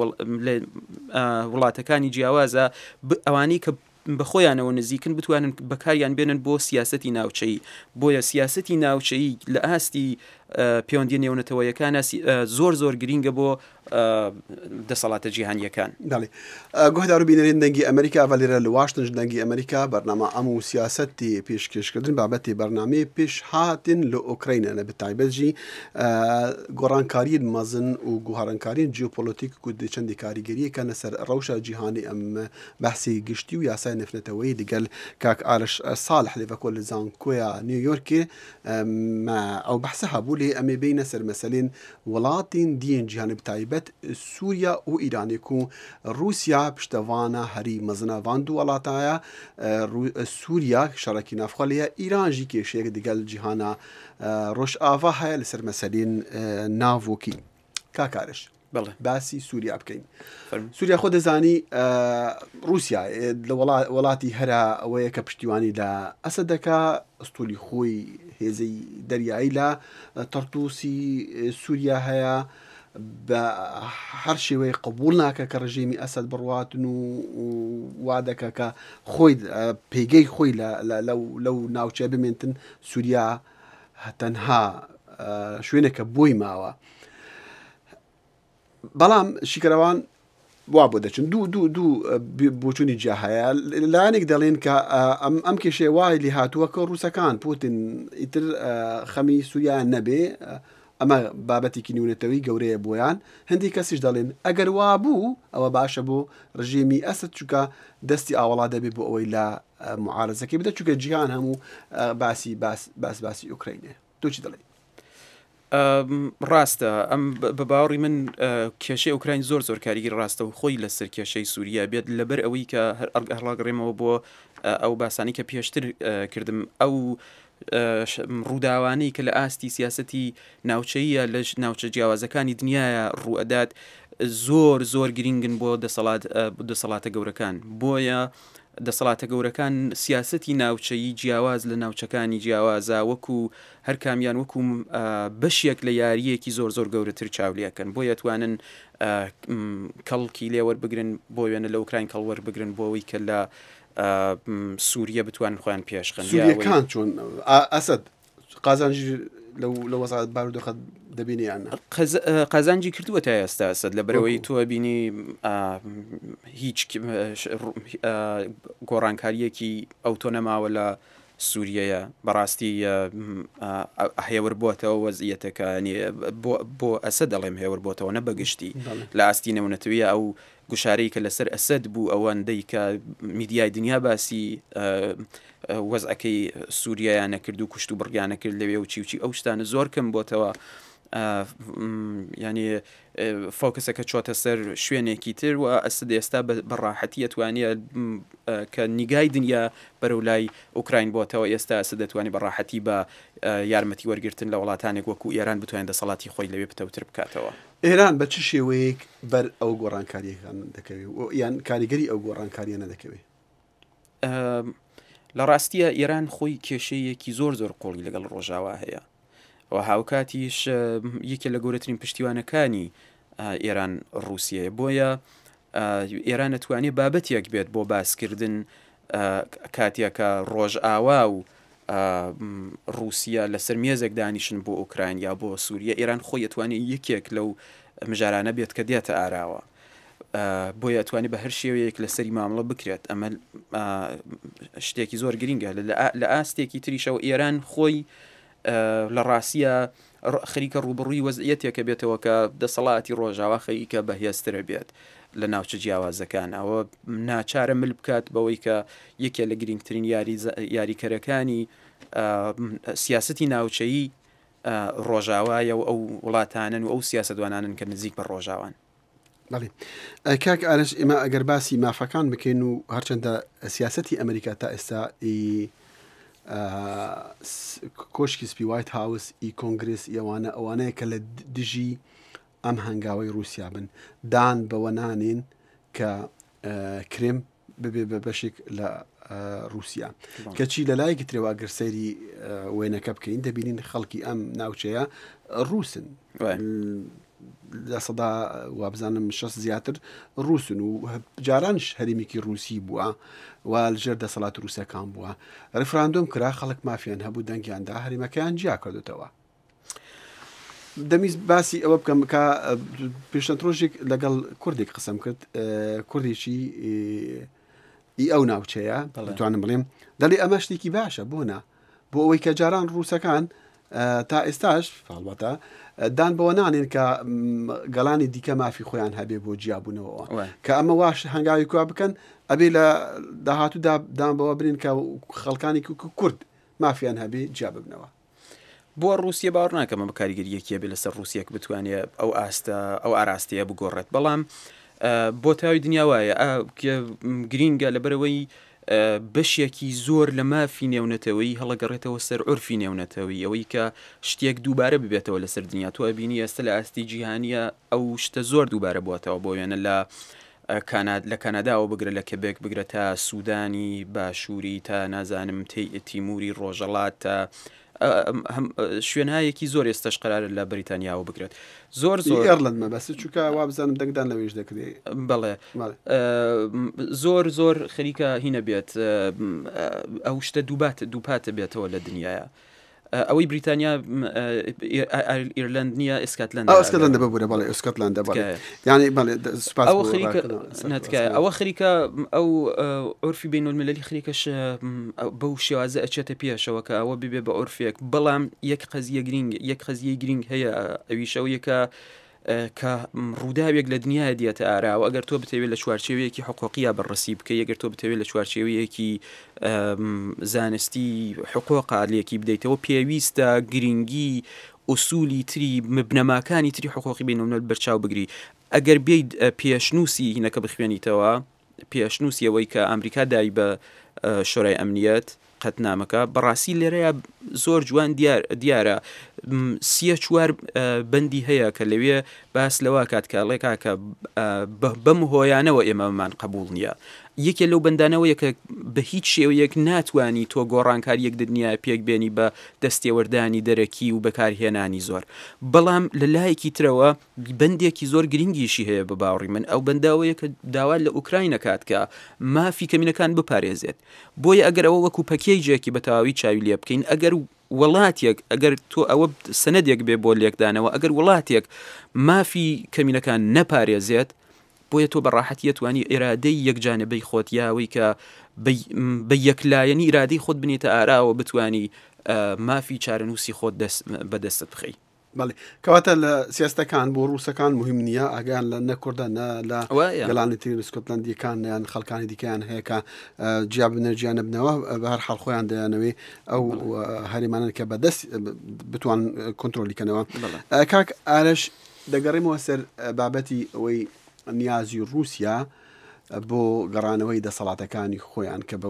Speaker 14: وڵاتەکانی جیاوازە ئەوانەی کە بە خۆیانەوە نزیکن بتوانن بەکاریان بێنن بۆ سیاسەتی ناوچەی بۆیە سیاسەتی ناوچەی لە ئاستی پەیوەندی نێونەتەوەیەکانە زۆر زۆر گرینگە بۆ دەسەڵاتە جیهانیەکان.
Speaker 13: دەڵێ گۆهدار و بینەرین دەنگی ئەمریکا ڤەلێرە لە واشنتن دەنگی ئەمریکا بەرنامە ئەم و سیاسەتی پێشکەشکردن بابەتی بەرنامەی پێش هاتن لە ئۆکراینە بەتایبەتجی گۆڕانکاریین مەزن و گوهارانکاریین جیۆپۆلیتیک و چەندی کاریگەریەکە لەسەر ڕەوشە جیهانی ئەم بەحسی گشتی و یاسای نفرەتەوەی لەگەڵ کاک ئارش ساڵح لێڤەکۆ لە زانکۆیە نیویۆرکێ ئەو بەحسە هەبوو لێ ئەمێ بینە سەر مەسەلێن وڵاتین دیین جیهانی بتایبەت سووریا و ئیرانێک و رووسیا پشتەوانە هەری مەزنە ڤاند و وڵاتایە سووریا شەڕێکی نافخۆلەیە ئیرانژی کێشەیەک دەگەل جیهانە ڕۆژئاوا هەیە لەسەر مەسەلێن ناوۆکی کاکارش باسی سووریا بکەین. سووریا خۆ دەزانی رووسیا لە وڵاتی هەرا ئەوەیە کە پشتیوانی لە ئەسەدەکە ئەستۆلی خۆی هێزەی دەریایی لە تەرتوسی سووریا هەیە بە هەر شێوەیە قبول ناکە کە ڕژێمی ئەسەد بڕواتن و وا دەکە کە خۆی پێگەی خۆی لەو ناوچە بمێنتن سووریا تەنها شوێنێکە بۆی ماوە. بەڵام شیکەرەوان وا بۆ دەچن دوو دوو دوو بۆچوونی جیا هەیە لایەنێک دەڵێن کە ئەم کێشەیە وای لێ هاتووە کە ڕووسەکان پوتین ئیتر خەمی سووریان نەبێ ئەمە بابەتێکی نێونەتەوەی گەورەیە بۆیان هەندی کەسیش دەڵێن ئەگەر وا بوو ئەوە باشە بۆ ڕژێمی ئەسد چووکە دەستی ئاوەڵا دەبێت بۆ ئەوەی لە معارەزەکەی بدە چووکە جیهان هەموو باسی باس باسی ئوکراینێ. تۆ چی دەڵێ؟
Speaker 14: ڕاستە ئەم بە باوەڕی من کێشەی ئوکراین زۆر زۆر کاریگەری ڕاستە و خۆی لەسەر کێشەی سووریا بێت لەبەر ئەوەی کە هەڵاگەڕێمەوە بۆ ئەو باسانی کە پێشتر کردم ئەو ڕووداوانەی کە لە ئاستی سیاسەتی ناوچەیە لە ناوچە جیاوازەکانی دنیاە ڕوئەدات زۆر زۆر گرنگن بۆ دەسەڵات دەسەڵاتە گەورەکان بۆیە دەسەڵاتە گەورەکان سیاسەتی ناوچەیی جیاواز لە ناوچەکانی جیاوازە وەکو هەر کامیان وەکو بەشێک لە یاریەکی زۆر زۆر گەورەتر چاولیەکەن بۆ یەتوانن کەڵکی لێوەربگرن بۆ وێنە لە ئوکراین کەڵوەربگرن بۆەوەی کە لە سووریا بتوان خۆیان پێشخن
Speaker 13: سووریەکان چۆن ئەسد قازانجی لە وەزارەت بارودۆخە دەبینیان
Speaker 14: قازانجی کردووە تا ئێستا ئەسد لە بەرەوەی تۆ بینی هیچ گۆڕانکاریەکی ئەو تۆ نەماوە لە سووریەیە بەڕاستی هێور بۆتەوە وەزیەتەکە بۆ ئەسە دەڵێم هێور بۆتەوە نە بەگشتی لە ئاستی نەونەتەوەیە ئەو گوشارەی کە لەسەر ئەسد بوو ئەوەندەی کە میدیای دنیا باسی وەزعەکەی سووریایان نەکرد و کوشت و بڕیانە کرد لەوێ و چیوچی ئەو شتانە زۆر کەم بۆتەوە ینی فۆکسەکە چۆتە سەر شوێنێکی تر و ئەسد ئێستا بەڕاحەتی ئەتوانێت کە نیگای دنیا بەرەو لای ئوکراین بۆتەوە ئێستا ئەسد دەتوانێت بەڕاحەتی بە یارمەتی وەرگرتن لە وڵاتانێک وەکو ئێران بتوانێت دەسەڵاتی خۆی لەوێ بتەوتر بکاتەوە.
Speaker 13: ئێران بە چ شێوەیەک بەر ئەو گۆڕانکاریەکان دەکەوێت یان کاریگەری ئەو گۆڕانکاریانە دەکەوێت؟
Speaker 14: لە ڕاستیە ئێران خۆی کێشەیەکی زۆر زۆر قۆڵی لەگەڵ ڕۆژاوا هەیە و هاوکاتیش یەکێ لە گەورەترین پشتیوانەکانی ئێران ڕووسیە بۆیە ئێران نەتوانێت بابەتێک بێت بۆ باسکردن کاتێکە ڕۆژئاوا و ڕووسیا لەسەر مێزێک دانیشن بۆ ئوکراین یا بۆ سووریا ئێران خۆی ئەتوانێت یەکێک لەو مژارانە بێت کە دێتە ئاراوە بۆیە ئەتوانێت بە هەر شێوەیەک لەسەری مامەڵە بکرێت ئەمە شتێکی زۆر گرینگە لە ئاستێکی تریشەوە ئێران خۆی لە ڕاستیە خەریکە ڕوبڕووی وەزعیەتێکە بێتەوە کە دەسەڵاتی ڕۆژاوا خەریکە بەهێزترە بێت لە ناوچە جیاوازەکان ئەوە ناچارە مل بکات بەوەی کە یەکێ لە گرنگترین یاریکەرەکانی سیاسەتی ناوچەیی ڕۆژاوایە و ئەو وڵاتانن و ئەو سیاسەتوانانن کە نزیک بە ڕۆژاوان.
Speaker 13: بەڵێ کاک ئارش ئێمە ئەگەر باسی مافەکان بکەین و هەرچەندە سیاسەتی ئەمریکا تا ئێستا کۆشکی سپی وایت هاوس ئی کۆنگرس ئەوانە ئەوانەیە کە لە دژی ئەم هەنگاوی رووسیا بن دان بەوە نانین کە کرێم ببێ بە بەشێک لە رووسیا کەچی لە لایەکی ترەوە ئەگەر سەیری وێنەکە بکەین دەبینین خەڵکی ئەم ناوچەیە ڕووسن لە سەدا وابزانم شەست زیاتر ڕووسن و جارانش هەرێمێکی ڕووسی بووە و لەژێر دەسەڵات رووسەکان بووە ڕفراندۆم کرا خەڵک مافیان هەبوو دەنگیاندا هەرێمەکەیان جیا کردوتەوە. دەمیست باسی ئەوە بکەم کە پێشتە ڕۆژێک لەگەڵ کوردێک قسەم کرد کوردێکی ئی ئەو ناوچەیە دەتوانم بڵێم دەڵێ ئەمە شتێکی باشە بۆنا بۆ ئەوەی کە جاران ڕووسەکان تا ئێستاش فڵبەتە دان بەوە نانێن کە گەڵانی دیکە مافی خۆیان هەبێ بۆ جیابوونەوە کە ئەمە واش هەنگاوی کوا بکەن ئەبێ لە داهاتوودا دان بەوە برین کە خەڵکانی کورد مافیان هەبێ جیا ببنەوە.
Speaker 14: بۆ ڕووسیا باوەڕ ناکەمە بە کاریگەریەکیە بێ لەسەر ڕووسیەک بتوانێت ئەو ئاستە ئەو ئاراستەیە بگۆڕێت بەڵام بۆ تاوی دنیا وایە گرینگە لەبەرەوەی بەشێکی زۆر لە مافی نێونەتەوەی هەڵەگەڕێتەوە سەر عورفی نێونەتەوەی ئەوەی کە شتێک دووبارە ببێتەوە لەسەر دنیا تۆ بینی ئێستا لە ئاستی جیهانیە ئەو شتە زۆر دووبارە بواتەوە بۆ وێنە لە لە کەنەداوە بگرە لە کەبێک بگرە تا سوودانی باشووری تا نازانم تیموری ڕۆژەڵات تا شوێنهایەکی زۆر ئێستش قرارە لە بریتانیاوە بگرێت زۆر زۆر
Speaker 13: ئێرلندمە بەس چووکە وا بزانم دەنگدان لەوێش دەکرێت
Speaker 14: بەڵێ زۆر زۆر خەریکە هینە بێت ئەو شتە دووبات دووپاتە بێتەوە لە دنیاە ئەوەی بریتانیا ئیرلند نییە ئسکاتلند
Speaker 13: ئەسکاتلند ببوورە بەڵێ ئسکاتلند ینی
Speaker 14: ئەوە خەریکە ئەوە خەریکە ئەو عورفی بینالمللی خەریکەش بەو شێوازە ئەچێتە پێشەوە کە ئەوە ببێ بە عورفێک بەڵام یەک قەزیە گرنگ یەک قەزیە گرنگ هەیە ئەویشەوەیەکە کە ڕووداوێک لە دنیای دیێتە ئاراوە ئەگەر تۆ بتەوێت لە چوارچێوەیەکی حقوقیە بەڕسی بکە ئەگەر تۆ بتەوێت لە چوارچێوەیەکی زانستی حقوق عالیەکی بدەیتەوە پێویستە گرنگی ئوسولی تری مبنەماکانی تری حقوقی بینالملل بەرچاو بگری ئەگەر بێیت پێشنووسی هینەکە بخوێنیتەوە پێشنووسیەوەی کە ئەمریکا دای بە شۆرای ئەمنیەت قەتنامەکە بەڕاستی لێرەیە زۆر جوان دیارە سیە چوار بەندی هەیە کە لەوێ باس لەوە کات کاڵێکا کە بەم هۆیانەوە ئێمەمان قبول نییە یەکێ لەو بەندانەوەیە کە بە هیچ شێوەیەک ناتوانی تۆ گۆڕانکاریەک دنیا پێک بێنی بە دەستێوەردانی دەرەکی و بەکارهێنانی زۆر بەڵام لە لایەکی ترەوە بەندێکی زۆر گرنگیشی هەیە بە باوەڕی من ئەو بەنداوەیە کە داوا لە ئوکراینە کات کە مافی کەمینەکان بپارێزێت بۆیە ئەگەر ئەوە وەکو پەکێجێکی بە تەواوی چاوی لێ بکەین ئەگەر وڵاتێک ئەگەر تۆ ئەوە سەنەدێک بێ بۆ لێکدانەوە ئەگەر وڵاتێک مافی کەمینەکان نەپارێزێت بۆیە تۆ بەڕاحەتی توانی ئێرادەی یەکجانبەی خۆت یاوەی کە بە یەکلایەنی ئیرادەی خۆت بنێتە ئاراوە بتانی مافی چارەنووسی خۆت بەدەستت بخەی
Speaker 13: بەڵێ کەواتە لە سیاستەکان بۆ ڕووسەکان مهم نییە ئاگیان لە نەکوردە لە گەڵانی تری سکۆتلندیەکان یان خەڵکانی دیکەیان هەیە کە جیا بنەرجیان نەبنەوە بە هەر حەڵخۆیان دەیانەوەی ئەو هەرێمانن کە بەدەست بتوان کۆنتترۆلیکەنەوە کاک ئارەش دەگەڕێمەوە سەر بابەتی ئەوەی نیازی رووسیا بۆ گەڕانەوەی دەسەڵاتەکانی خۆیان کە بە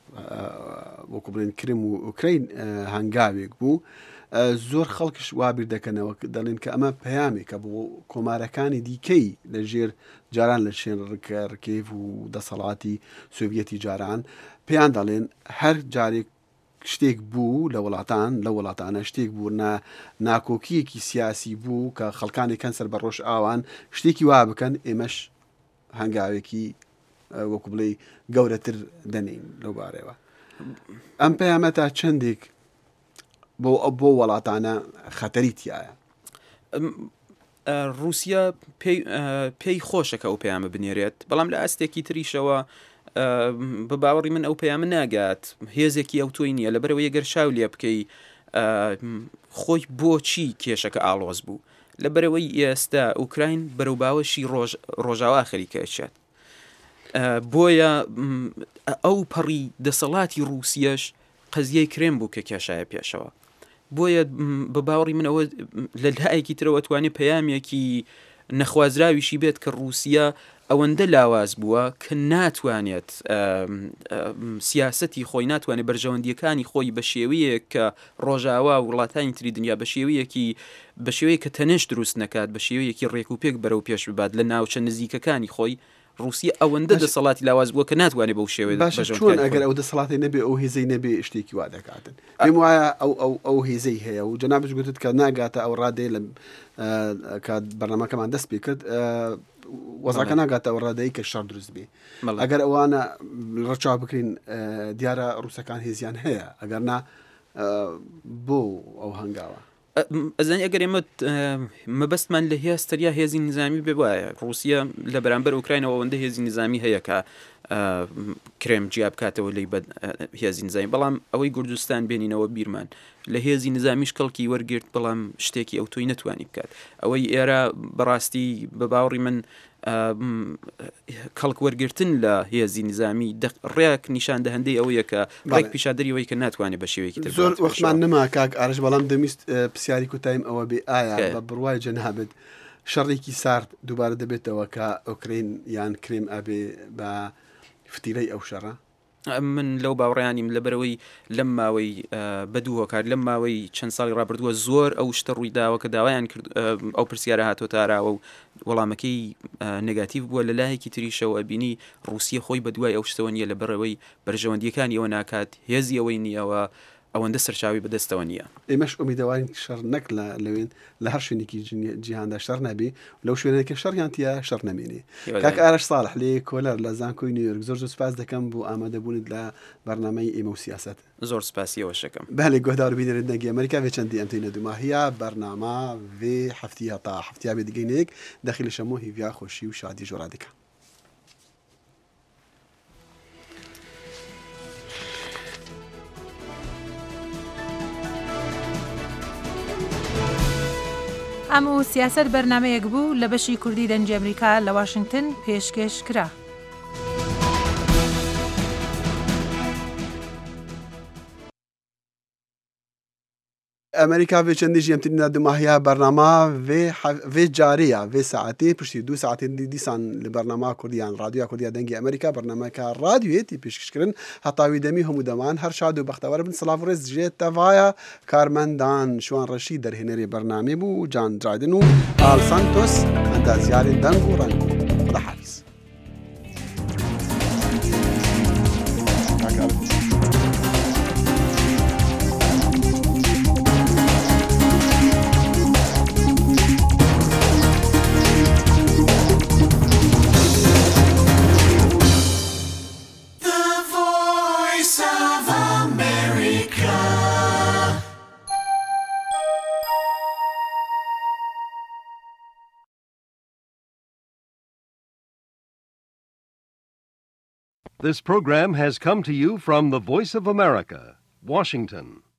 Speaker 13: وەکو بڵێن کرم و ئوکراین هەنگاوێک بوو زۆر خەڵکش وابیر دەکەنەوە دەڵێن کە ئەمە پەیامێکە بۆ کۆمارەکانی دیکەی لە ژێر جاران لە شوێن ڕکێف و دەسەڵاتی سۆڤیەتی جاران پێیان دەڵێن هەر جارێک شتێک بوو لە وڵاتان لە وڵاتانە شتێک بوو ناکۆکیەکی سیاسی بوو کە خەڵکانی کەن سەر بە ڕۆژ ئاوان شتێکی وا بکەن ئێمەش هەنگاوێکی وەکو بڵێ گەورەتر دەنین لەو بارەوە ئەم پەیامە تا چەندێک بۆ بۆ وڵاتانە خەتەری تایە
Speaker 14: رووسیا پێی خۆشەکە ئەو پەیامە بنێرێت بەڵام لە ئاستێکی تریشەوە بە باوەڕی من ئەو پەیامە ناگات هێزێکی ئەو تۆی نییە لەبەرەوە یەگەر شاو لێ بکەی خۆی بۆچی کێشەکە ئاڵۆز بوو لەبەرەوەی ئێستا ئوکراین بەرەو باوەشی ڕۆژاوا خەریکەچێت بۆیە ئەو پەڕی دەسەڵاتی رووسیەش قەزیەی کرێم بوو کە کێشایە پێشەوە بۆیە بە باوەڕی من ئەوە لە لایەکی ترەوە توانێت پەیامێکی نەخوازراویشی بێت کە رووسیا ئەوەندە لاواز بووە کە ناتوانێت سیاسەتی خۆی ناتوانێت بەرژەوەندیەکانی خۆی بە شێوەیەک کە ڕۆژاوا و وڵاتانی تری دنیا بە شێوەیەکی بە شێوەیە کە تەنێش دروست نەکات بە شێوەیەکی ڕێک و پێک بەرەو پێش ببات لە ناوچە نزیکەکانی خۆی رووسیا ئەوەندە دەسەڵاتی لاواز بووە کە ناتوانێت بەو شێوەیە
Speaker 13: چۆن ئەگەر ئەو دەسەڵاتی نەبێ ئەو هێزەی نەبێ شتێکی وا دەکاتن پێم وایە ئەو ئەو هێزەی هەیە و جەنابش گوتت کە ناگاتە ئەو ڕادێ لە کات بەرنامەکەمان دەست پێ کرد وەزاکە ناگاتە ئەو ڕادەیە کە شەڕ دروست بێ ئەگەر ئەوانە ڕەچاو بکرین دیارە ڕووسەکان هێزیان هەیە ئەگەر نا بۆ ئەو هەنگاوە
Speaker 14: ئەزانی ئەگەر ئێمە مەبەستمان لە هێستریا هێزی نظامی بێ وایە رووسیا لە بەرامبەر ئوکراینەوە ئەوەندە هێزی نظامی هەیە کە کرێم جیا بکاتەوە لی هێزی نظامی بەڵام ئەوەی کوردستان بێنینەوە بیرمان لە هێزی نظامیش کەڵکی وەرگرت بەڵام شتێکی ئەو تۆی نەتوانی بکات ئەوەی ئێرە بەڕاستی بە باوەڕی من کەڵک وەرگرتن لە هێزی نظامی ڕێک نیشان دەهەندەی ئەوەیە کە ڕێک پیشادەریەوەی کە ناتوانێت بە شێوەیەکی تر
Speaker 13: زۆر وەختمان نەما کاک ئارش بەڵام دەمیست پرسیاری کوتایم ئەوە بێ ئایا بە بڕوای جەنابێت شەڕێکی سارد دووبارە دەبێتەوە کە ئۆکرین یان کرێم ئەبێ بە فتیلەی ئەو شەڕە
Speaker 14: من لەو باوەڕیانیم لەبەرەوەی لەم ماوەی بەدوو هۆکار لەم ماوەی چەند ساڵی ڕابردووە زۆر ئەو شتە ڕووی داوە کە داوایان کرد ئەو پرسیارە هاتۆ تاراوە و وەڵامەکەی نێگاتیڤ بووە لە لایەکی تریشەوە بینی رووسیا خۆی بەدوای ئەو شتەوە نیە لەبەرەوەی بەرژەوەندیەکانی ئەوە ناکات هێزی ئەوەی نییەوە ئەوەندە سەرچاوی بەدەستەوە نییە
Speaker 13: ئێمەش ئومیدەوارین شەڕ نەک لەوێن لە هەر شوێنێکی جیهاندا شەڕ نەبێ لەو شوێنێکە شەڕیانتیە شەڕ نەمێنێ کاک ئارەش ساڵح لێ کۆلەر لە زانکۆی نیویۆرک زۆر زۆر سپاس دەکەم بۆ ئامادەبوونت لە بەرنامەی ئێمە و سیاست
Speaker 14: زۆر سپاسیەوە شەکەم
Speaker 13: بەڵێ گۆدار بینەرێت نەگی ئەمریکا بێ چەندی ئەمتەی نەدوماهەیە بەرنامە vê هەفتیا تا هەفتیا بێ دیگەینێک دەخیل شەمۆ هیڤیا خۆشی و شادی ژۆرادەکە
Speaker 3: ئەم و سیاست بەرنمەیەک بوو لە بەشی کوردی دەنگی ئەمریکا لە واشنگتن پێشکەش کرا.
Speaker 13: امریکا وی چندی جیم ترین دماهیا برنامه وی وی جاریه وی ساعتی پشتی دو ساعتی دیسان لبرنامه کردیان رادیو کردیا دنگی امریکا برنامه که رادیوی تی پیشکش کردن حتی وی دمی هم دمان هر شاد و بختور بن سلاف رز جیت توایا کارمندان شوان رشید در هنری برنامه بو جان درایدن و آل سانتوس اندازیار دنگو رنگو خدا حافظ.
Speaker 1: This program has come to you from the Voice of America, Washington.